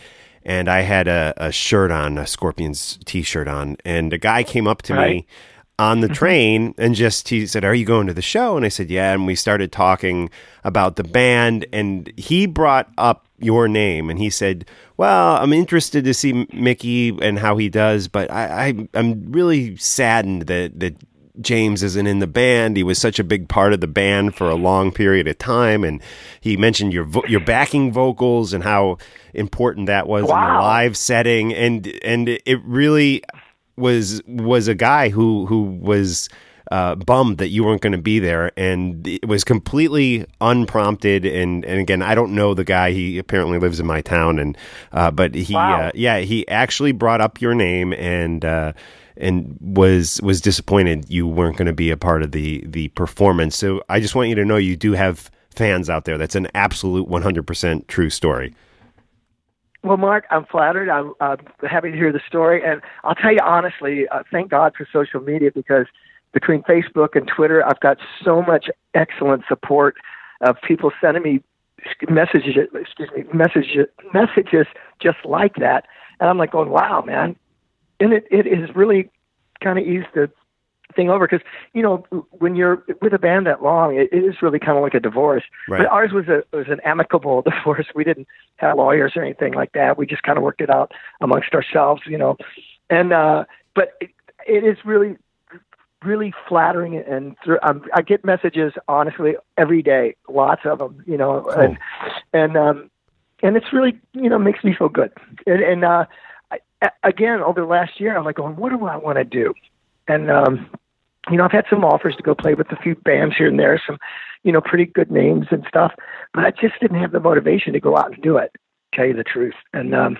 and I had a, a shirt on, a Scorpions T-shirt on, and a guy came up to Right. me on the train and just, he said, "Are you going to the show?" And I said, "Yeah." And we started talking about the band, and he brought up your name, and he said, "Well, I'm interested to see Mickey and how he does, but I, I I'm really saddened that that James isn't in the band. He was such a big part of the band for a long period of time." And he mentioned your vo- your backing vocals and how important that was in the Wow. live setting, and and it really was was a guy who who was uh, bummed that you weren't going to be there, and it was completely unprompted. And, and again, I don't know the guy. He apparently lives in my town, and uh, but he Wow. uh, yeah he actually brought up your name and uh, and was was disappointed you weren't going to be a part of the the performance. So I just want you to know you do have fans out there. That's an absolute one hundred percent true story. Well, Mark, I'm flattered. I'm, I'm happy to hear the story. And I'll tell you honestly, uh, thank God for social media, because between Facebook and Twitter, I've got so much excellent support of people sending me messages, excuse me, messages, messages just like that. And I'm like going, wow, man. And it, it has really kind of eased the thing over, because, you know, when you're with a band that long, it, it is really kind of like a divorce. Right. But ours was a was an amicable divorce. We didn't have lawyers or anything like that. We just kind of worked it out amongst ourselves, you know. And uh, but it, it is really, really flattering, and th- um, I get messages honestly every day, lots of them, you know, Cool. and and um, and it's really, you know, makes me feel good. And, and uh, I, again, over the last year, I'm like going, what do I want to do? And um, you know, I've had some offers to go play with a few bands here and there, some, you know, pretty good names and stuff, but I just didn't have the motivation to go out and do it, tell you the truth. And um,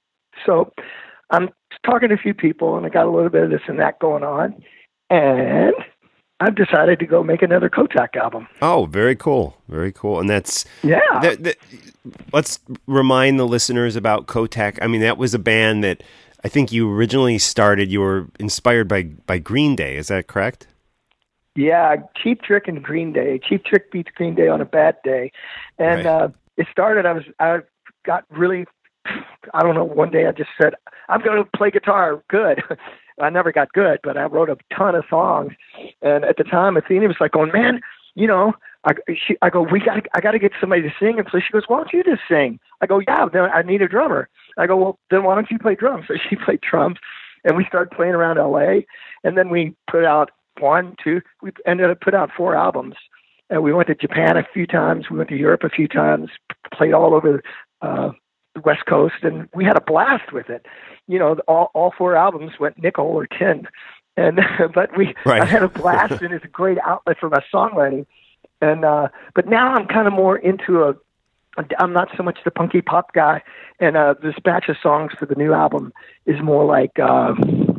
so I'm talking to a few people, and I got a little bit of this and that going on, and I've decided to go make another Kotak album. Oh, very cool. Very cool. And that's, Yeah. the, the, let's remind the listeners about Kotak. I mean, that was a band that I think you originally started, you were inspired by, by Green Day. Is that correct? Yeah, Cheap Trick and Green Day. Cheap Trick beats Green Day on a bad day. And Right. uh, it started, I was, I got really, I don't know, one day I just said, I'm going to play guitar good. I never got good, but I wrote a ton of songs. And at the time, Athena was like, going, man, you know, I, she, I go, we got, I got to get somebody to sing. And so she goes, why don't you just sing? I go, yeah, then I need a drummer. I go, well, then why don't you play drums? So she played drums, and we started playing around L A. And then we put out one, two, we ended up put out four albums. And we went to Japan a few times. We went to Europe a few times, played all over uh, the West Coast, and we had a blast with it. You know, all, all four albums went nickel or tin. And, but we, Right. I had a blast, and it's a great outlet for my songwriting. And, uh, but now I'm kind of more into a, I'm not so much the punky pop guy, and uh, this batch of songs for the new album is more like, uh,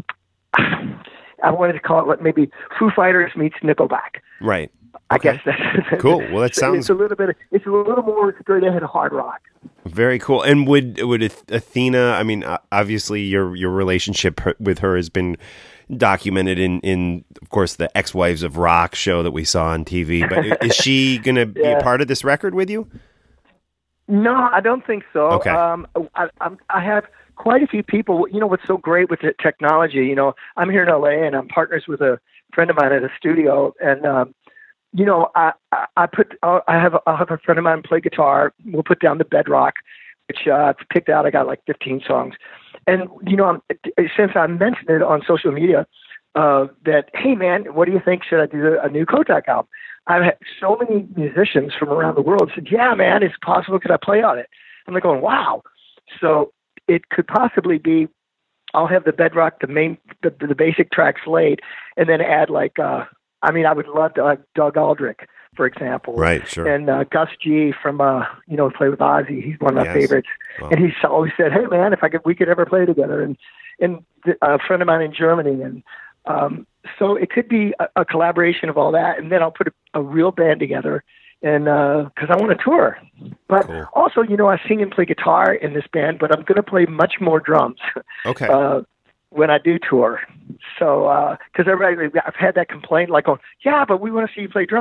I wanted to call it what maybe Foo Fighters meets Nickelback. Right. I Okay. guess that's Cool. Well, that sounds It's a little bit. It's a little more straight ahead hard rock. very cool. And would would Ath- Athena? I mean, o- obviously, your your relationship her- with her has been documented in, in of course, the Ex-Wives of Rock show that we saw on T V. But i- is she going to be a Yeah. part of this record with you? No, I don't think so. Okay. Um, I, I'm, I have quite a few people. You know what's so great with the technology? You know, I'm here in L A, and I'm partners with a friend of mine at a studio, and um, you know, I, I, I put, I have, I'll have a friend of mine play guitar. We'll put down the Bedrock, which uh, I've picked out. I got like fifteen songs, and you know, I'm, since I mentioned it on social media, uh, that hey man, what do you think? Should I do a new Kotak album? I've had so many musicians from around the world said, yeah, man, it's possible. Could I play on it? I'm like going, wow. So it could possibly be, I'll have the Bedrock, the main, the, the basic tracks laid, and then add like, uh, I mean, I would love to like Doug Aldrich, for example. Right, sure. And uh, Gus G from, uh, you know, play with Ozzy. He's one of my Yes. favorites. Wow. And he's always said, hey man, if I could, we could ever play together. And, and the, a friend of mine in Germany. And, um, so it could be a, a collaboration of all that, and then I'll put a, a real band together, and because uh, I want to tour. But Cool. also, you know, I sing and play guitar in this band, but I'm going to play much more drums Okay. uh, when I do tour. So because uh, everybody, I've had that complaint, like, oh, yeah, but we want to see you play drums.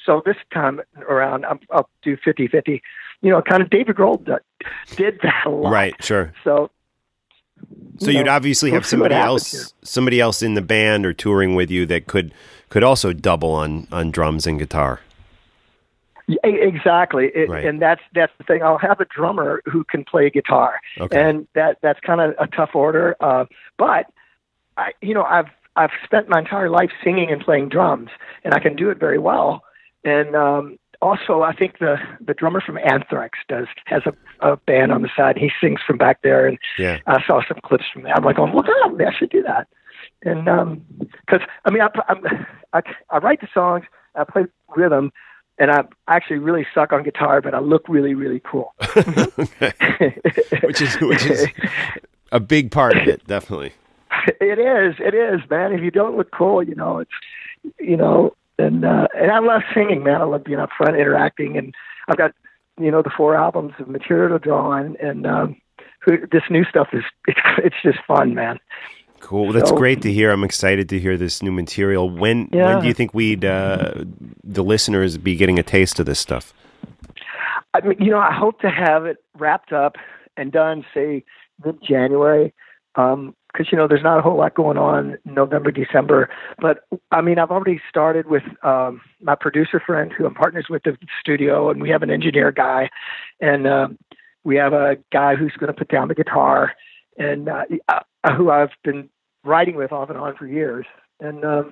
So this time around, I'm, I'll do fifty-fifty. You know, kind of David Grohl did, did that a lot. Right, sure. So, so you you'd know, obviously we'll have see what somebody happens else, somebody else in the band or touring with you that could could also double on, on drums and guitar. Yeah, exactly, it, Right. and that's that's the thing. I'll have a drummer who can play guitar, Okay. and that that's kind of a tough order. Uh, but I, you know, I've I've spent my entire life singing and playing drums, and I can do it very well. And um, also, I think the the drummer from Anthrax does has a, a band on the side. He sings from back there, and Yeah. I saw some clips from that. I'm like, oh, look at him! I should do that. And because I mean, I, I'm, I I write the songs, I play rhythm. And I actually really suck on guitar, but I look really, really cool. which is which is a big part of it, definitely. It is, it is, man. If you don't look cool, you know, it's, you know, and uh, and I love singing, man. I love being up front, interacting, and I've got, you know, the four albums of material to draw on, and um, this new stuff is it's it's just fun, man. Cool. Well, that's So- great to hear. I'm excited to hear this new material. When Yeah. when do you think we'd uh, the listeners be getting a taste of this stuff? I mean, you know, I hope to have it wrapped up and done, say, mid-January, because, you know, there's not a whole lot going on in November, December. But, I mean, I've already started with um, my producer friend who I'm partners with at the studio, and we have an engineer guy, and uh, we have a guy who's going to put down the guitar, and uh, uh, who I've been writing with off and on for years. And um,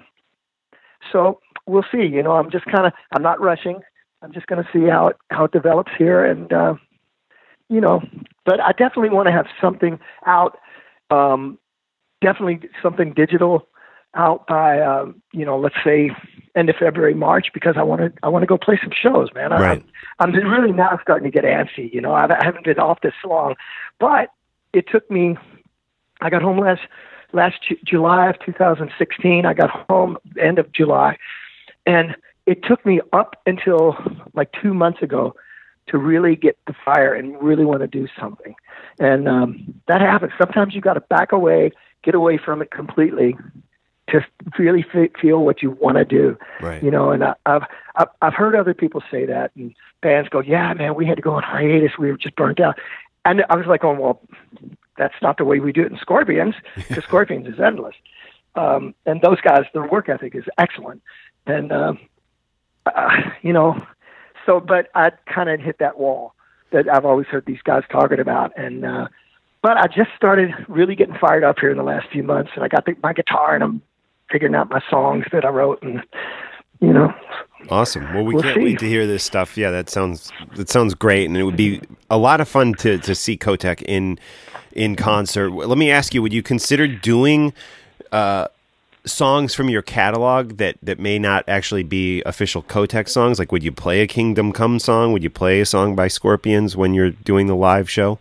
so we'll see. You know, I'm just kind of, I'm not rushing. I'm just going to see how it, how it develops here. And, uh, you know, but I definitely want to have something out, um, definitely something digital out by, um, you know, let's say end of February, March, because I want to, I want to go play some shows, man. I, Right. I'm, I'm really now starting to get antsy. You know, I haven't been off this long, but it took me, I got home last, last Ju- July of two thousand sixteen. I got home end of July, and it took me up until like two months ago to really get the fire and really want to do something. And um, that happens. Sometimes you got to back away, get away from it completely to really f- feel what you want to do. Right. You know, and I, I've, I've, I've heard other people say that, and bands go, yeah, man, we had to go on hiatus. We were just burnt out. And I was like, oh, well, that's not the way we do it in Scorpions, because Scorpions is endless. Um, and those guys, their work ethic is excellent. And, um, uh, you know, so, but I kind of hit that wall that I've always heard these guys talking about. And, uh, but I just started really getting fired up here in the last few months, and I got the, my guitar, and I'm figuring out my songs that I wrote, and, you know. Awesome. Well, we We'll can't see. wait to hear this stuff. Yeah, that sounds that sounds great, and it would be a lot of fun to, to see Kotek in in concert. Let me ask you: would you consider doing uh, songs from your catalog that, that may not actually be official Kotek songs? Like, would you play a Kingdom Come song? Would you play a song by Scorpions when you're doing the live show?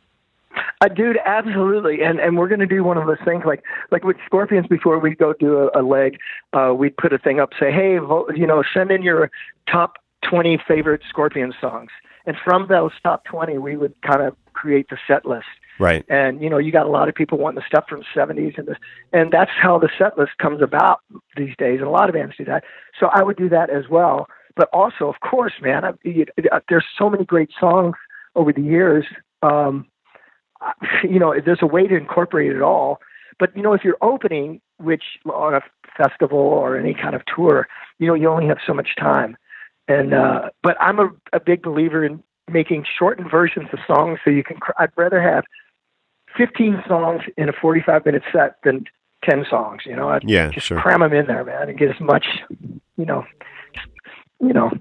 Uh, dude, absolutely, and and we're going to do one of those things like like with Scorpions. Before we go do a, a leg, uh, we'd put a thing up, say, hey, vote, you know, send in your top twenty favorite Scorpion songs, and from those top twenty, we would kind of create the set list. Right. And you know, you got a lot of people wanting the stuff from the seventies, and the, and that's how the set list comes about these days. And a lot of bands do that. So I would do that as well. But also, of course, man, I, you, there's so many great songs over the years. Um, you know, there's a way to incorporate it all. But, you know, if you're opening, which on a festival or any kind of tour, you know, you only have so much time. And, uh, but I'm a, a big believer in making shortened versions of songs so you can, cr- I'd rather have fifteen songs in a forty-five minute set than ten songs, you know, I'd Yeah, just sure. cram them in there, man, and get as much, you know, you know,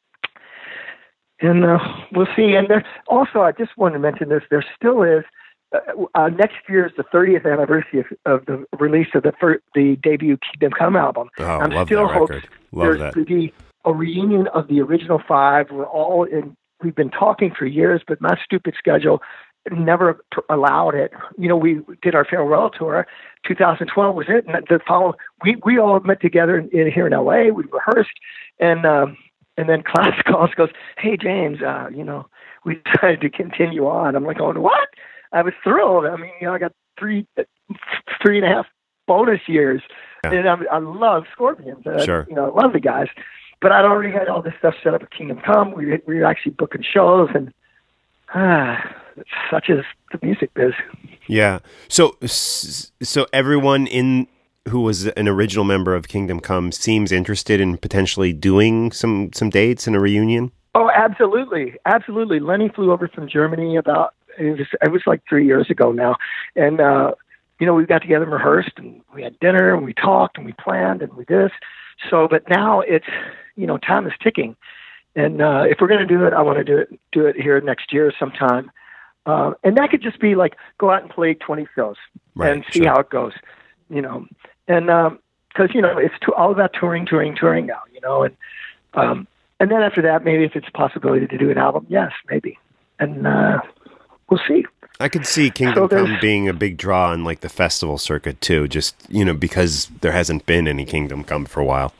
and uh, we'll see. And there, also, I just wanted to mention this. There still is uh, uh, next year is the thirtieth anniversary of, of the release of the fir- the debut Kingdom Come album. Oh, I'm love still that hopes record. Love there's that. to be a reunion of the original five. We're all in. We've been talking for years, but my stupid schedule never p- allowed it. You know, we did our farewell tour. two thousand twelve was it, and the follow. We we all met together in, in here in L A. We rehearsed, and um, and then Klaus calls, goes, "Hey James, uh, you know, we decided to continue on." I'm like, "Going what?" I was thrilled. I mean, you know, I got three three and a half bonus years, Yeah. and I, I love Scorpions. Uh, Sure. You know, I love the guys. but I'd already had all this stuff set up at Kingdom Come. We we were actually booking shows, and ah, such is the music biz. Yeah. So so everyone in who was an original member of Kingdom Come seems interested in potentially doing some some dates and a reunion. Oh, absolutely, absolutely. Lenny flew over from Germany about it was it was like three years ago now, and uh, you know we got together and rehearsed, and we had dinner, and we talked, and we planned, and we this. So, but now it's you know time is ticking, and uh, if we're going to do it, I want to do it do it here next year sometime, uh, and that could just be like go out and play twenty shows Right, and see sure. how it goes, you know, and because um, you know it's to, all about touring, touring, touring now, you know, and. Um, And then after that, maybe if it's a possibility to do an album, yes, maybe. And uh, we'll see. I could see Kingdom So there's- Come being a big draw in like the festival circuit too, just, you know, because there hasn't been any Kingdom Come for a while.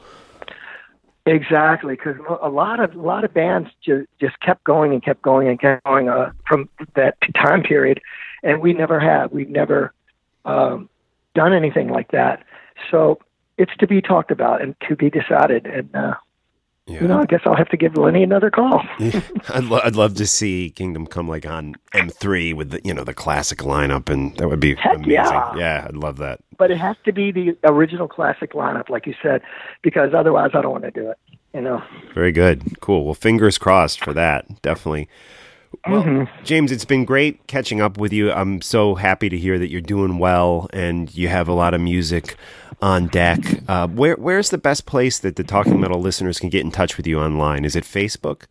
Exactly, because a lot of a lot of bands just just kept going and kept going and kept going uh, from that time period, and we never have. We've never um, done anything like that. So it's to be talked about and to be decided. And uh, Yeah. you know, I guess I'll have to give Lenny another call. I'd, lo- I'd love to see Kingdom Come like on M three with the, you know, the classic lineup, and that would be Heck amazing. yeah. yeah, I'd love that. But it has to be the original classic lineup, like you said, because otherwise I don't want to do it. You know. Very good. Cool. Well, fingers crossed for that. Definitely. Well, Mm-hmm. James, it's been great catching up with you. I'm so happy to hear that you're doing well and you have a lot of music on deck. Uh, where Where's the best place that the Talking Metal listeners can get in touch with you online? Is it Facebook?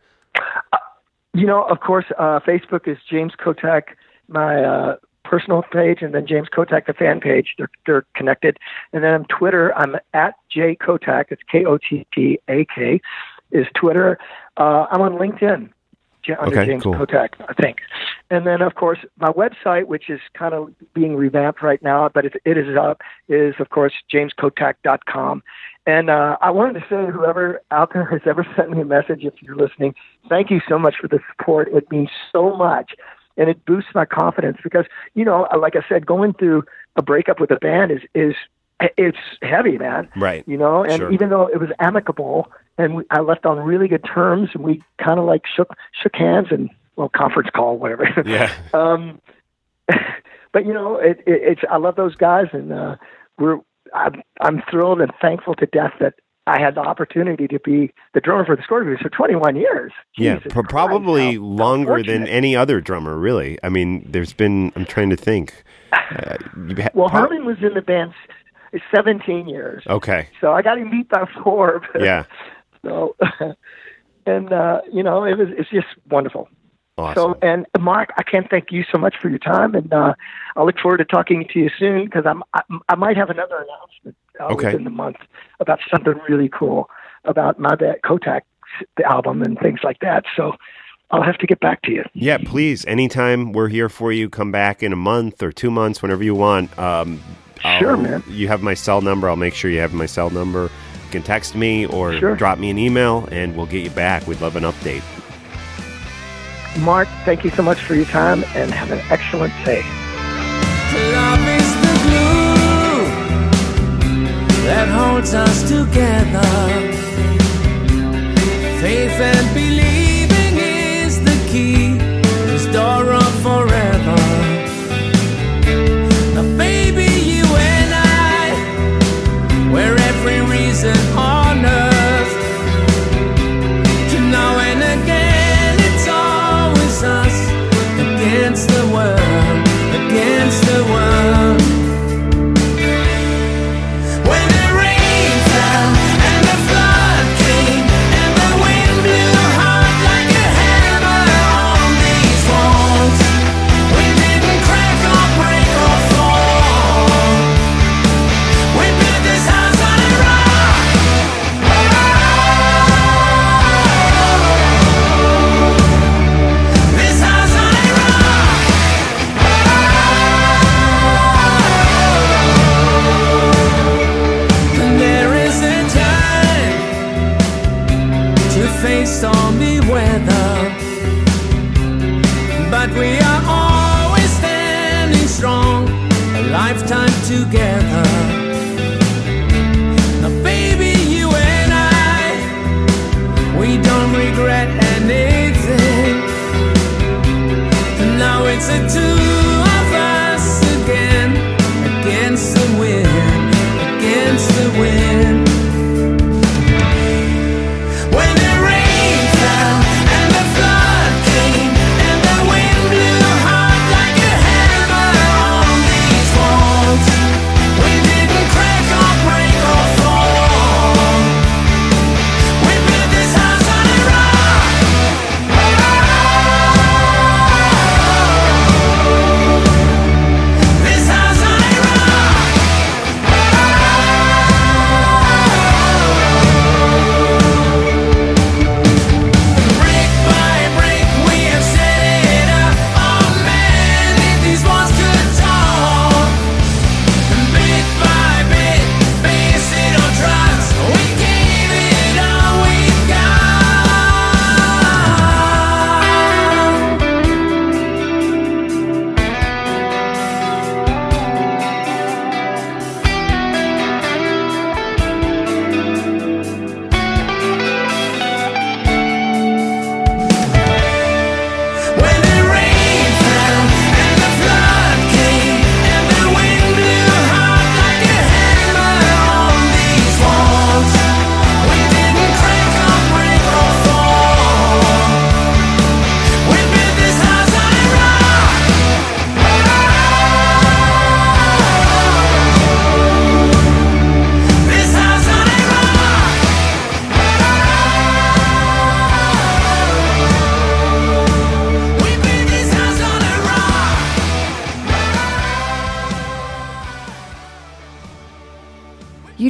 You know, of course, uh, Facebook is James Kotak, my uh, personal page, and then James Kotak, the fan page. They're, they're connected. And then on Twitter, I'm at J Kotak. It's K O T T A K is Twitter. Uh, I'm on LinkedIn. J- Under Okay, James cool. Kotak, I think. And then, of course, my website, which is kind of being revamped right now, but it, it is up, is, of course, james kotak dot com. And uh, I wanted to say, whoever out there has ever sent me a message, if you're listening, thank you so much for the support. It means so much, and it boosts my confidence because, you know, like I said, going through a breakup with a band is is it's heavy, man. Right. You know, and Sure. even though it was amicable and we, I left on really good terms, and we kind of like shook shook hands and well, conference call, whatever. Yeah. um, but you know, it, it, it's I love those guys, and uh, we're I'm I'm thrilled and thankful to death that I had the opportunity to be the drummer for the Scorpions for twenty-one years. Yeah, Jesus pro- Christ, probably how- how longer than fortunate. any other drummer, really. I mean, there's been, I'm trying to think. Uh, you've had- Well, prob- Herman was in the band s- seventeen years. Okay. So I got him beat by four. but- Yeah. So, and uh, you know, it was it's just wonderful. Awesome. So, and Mark, I can't thank you so much for your time, and uh, I look forward to talking to you soon because I'm I, I might have another announcement uh, Okay. within the month about something really cool about my band Kotak, the album, and things like that. So, I'll have to get back to you. Yeah, please. Anytime we're here for you, come back in a month or two months, whenever you want. Um, I'll- Sure, man. You have my cell number. I'll make sure you have my cell number. You can text me or Sure. drop me an email, and we'll get you back. We'd love an update. Mark, thank you so much for your time, and have an excellent day. Love is the glue that holds us together. Faith and believing is the key, this door of forever. Now, baby, you and I, we're every reason on earth to now and again. It's always us against the world, against the world. When the rain fell and the flood came and the wind blew hard like a hammer on these walls, we didn't crack or break or fall. We built this house on a rock. This house on a rock. And there is a time to face stormy weather, but we are always standing strong, a lifetime together. Now, baby, you and I,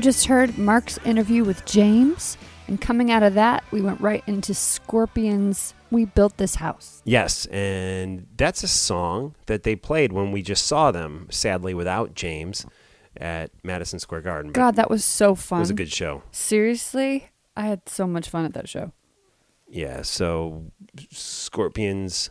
You just heard Mark's interview with James, and coming out of that, we went right into Scorpions' We Built This House. Yes, and that's a song that they played when we just saw them, sadly without James, at Madison Square Garden. But God, that was so fun. It was a good show. Seriously, I had so much fun at that show. Yeah, so Scorpions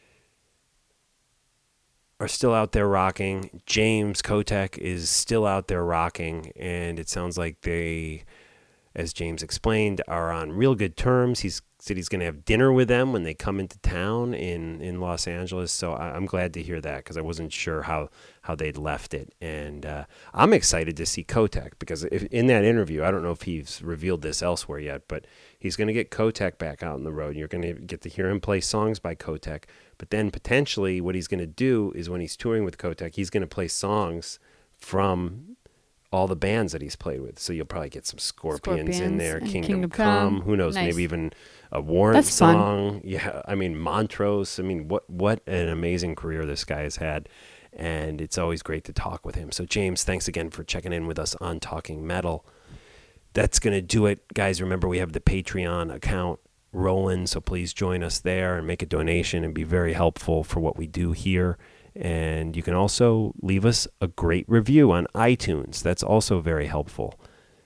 are still out there rocking. James Kottak is still out there rocking, and it sounds like they, as James explained, are on real good terms. He's said he's going to have dinner with them when they come into town in, in Los Angeles. So I, I'm glad to hear that, because I wasn't sure how, how they'd left it. And uh, I'm excited to see Kottak, because if, in that interview, I don't know if he's revealed this elsewhere yet, but he's going to get Kottak back out on the road. You're going to get to hear him play songs by Kottak. But then potentially what he's going to do is when he's touring with Kottak, he's going to play songs from all the bands that he's played with. So you'll probably get some Scorpions, Scorpions in there, Kingdom, Kingdom Come, Come. who knows, Nice. maybe even a Warrant That's fun. song. Yeah, I mean, Montrose. I mean, what what an amazing career this guy has had. And it's always great to talk with him. So James, thanks again for checking in with us on Talking Metal. That's going to do it. Guys, remember we have the Patreon account rolling, so please join us there and make a donation and be very helpful for what we do here. And you can also leave us a great review on iTunes. That's also very helpful.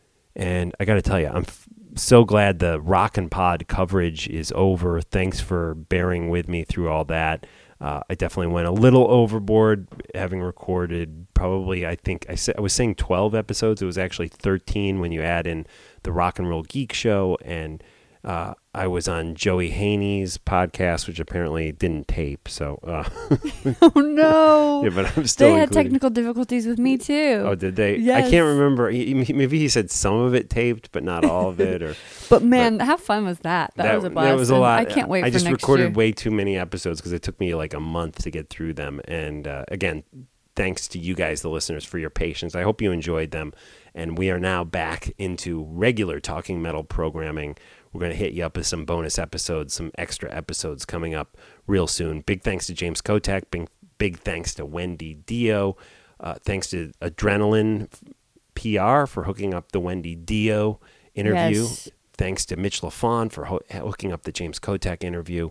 And I got to tell you, I'm f- so glad the Rockin' Pod coverage is over. Thanks for bearing with me through all that. Uh, I definitely went a little overboard, having recorded probably, I think, I, sa- I was saying twelve episodes. It was actually thirteen when you add in the Rock and Roll Geek Show, and uh, I was on Joey Haney's podcast, which apparently didn't tape. So, uh, Oh, no. yeah, but I'm still They had including- technical difficulties with me, too. Oh, did they? Yes. I can't remember. He, he- maybe he said some of it taped, but not all of it. Or But, man, how fun was that? That, was a blast. That was a and lot. I can't wait I for just next recorded year. way too many episodes because it took me like a month to get through them. And uh, again, thanks to you guys, the listeners, for your patience. I hope you enjoyed them. And we are now back into regular Talking Metal programming. We're going to hit you up with some bonus episodes, some extra episodes coming up real soon. Big thanks to James Kottak. Big, big thanks to Wendy Dio. Uh, thanks to Adrenaline P R for hooking up the Wendy Dio interview. Yes. Thanks to Mitch LaFon for ho- hooking up the James Kottak interview.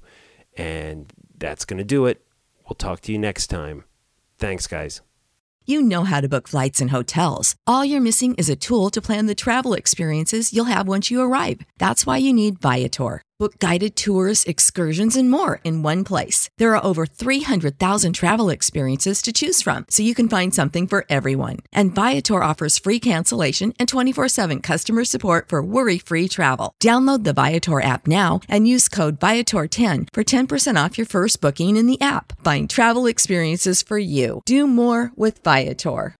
And that's going to do it. We'll talk to you next time. Thanks, guys. You know how to book flights and hotels. All you're missing is a tool to plan the travel experiences you'll have once you arrive. That's why you need Viator. Book guided tours, excursions, and more in one place. There are over three hundred thousand travel experiences to choose from, so you can find something for everyone. And Viator offers free cancellation and twenty-four seven customer support for worry-free travel. Download the Viator app now and use code Viator ten for ten percent off your first booking in the app. Find travel experiences for you. Do more with Viator.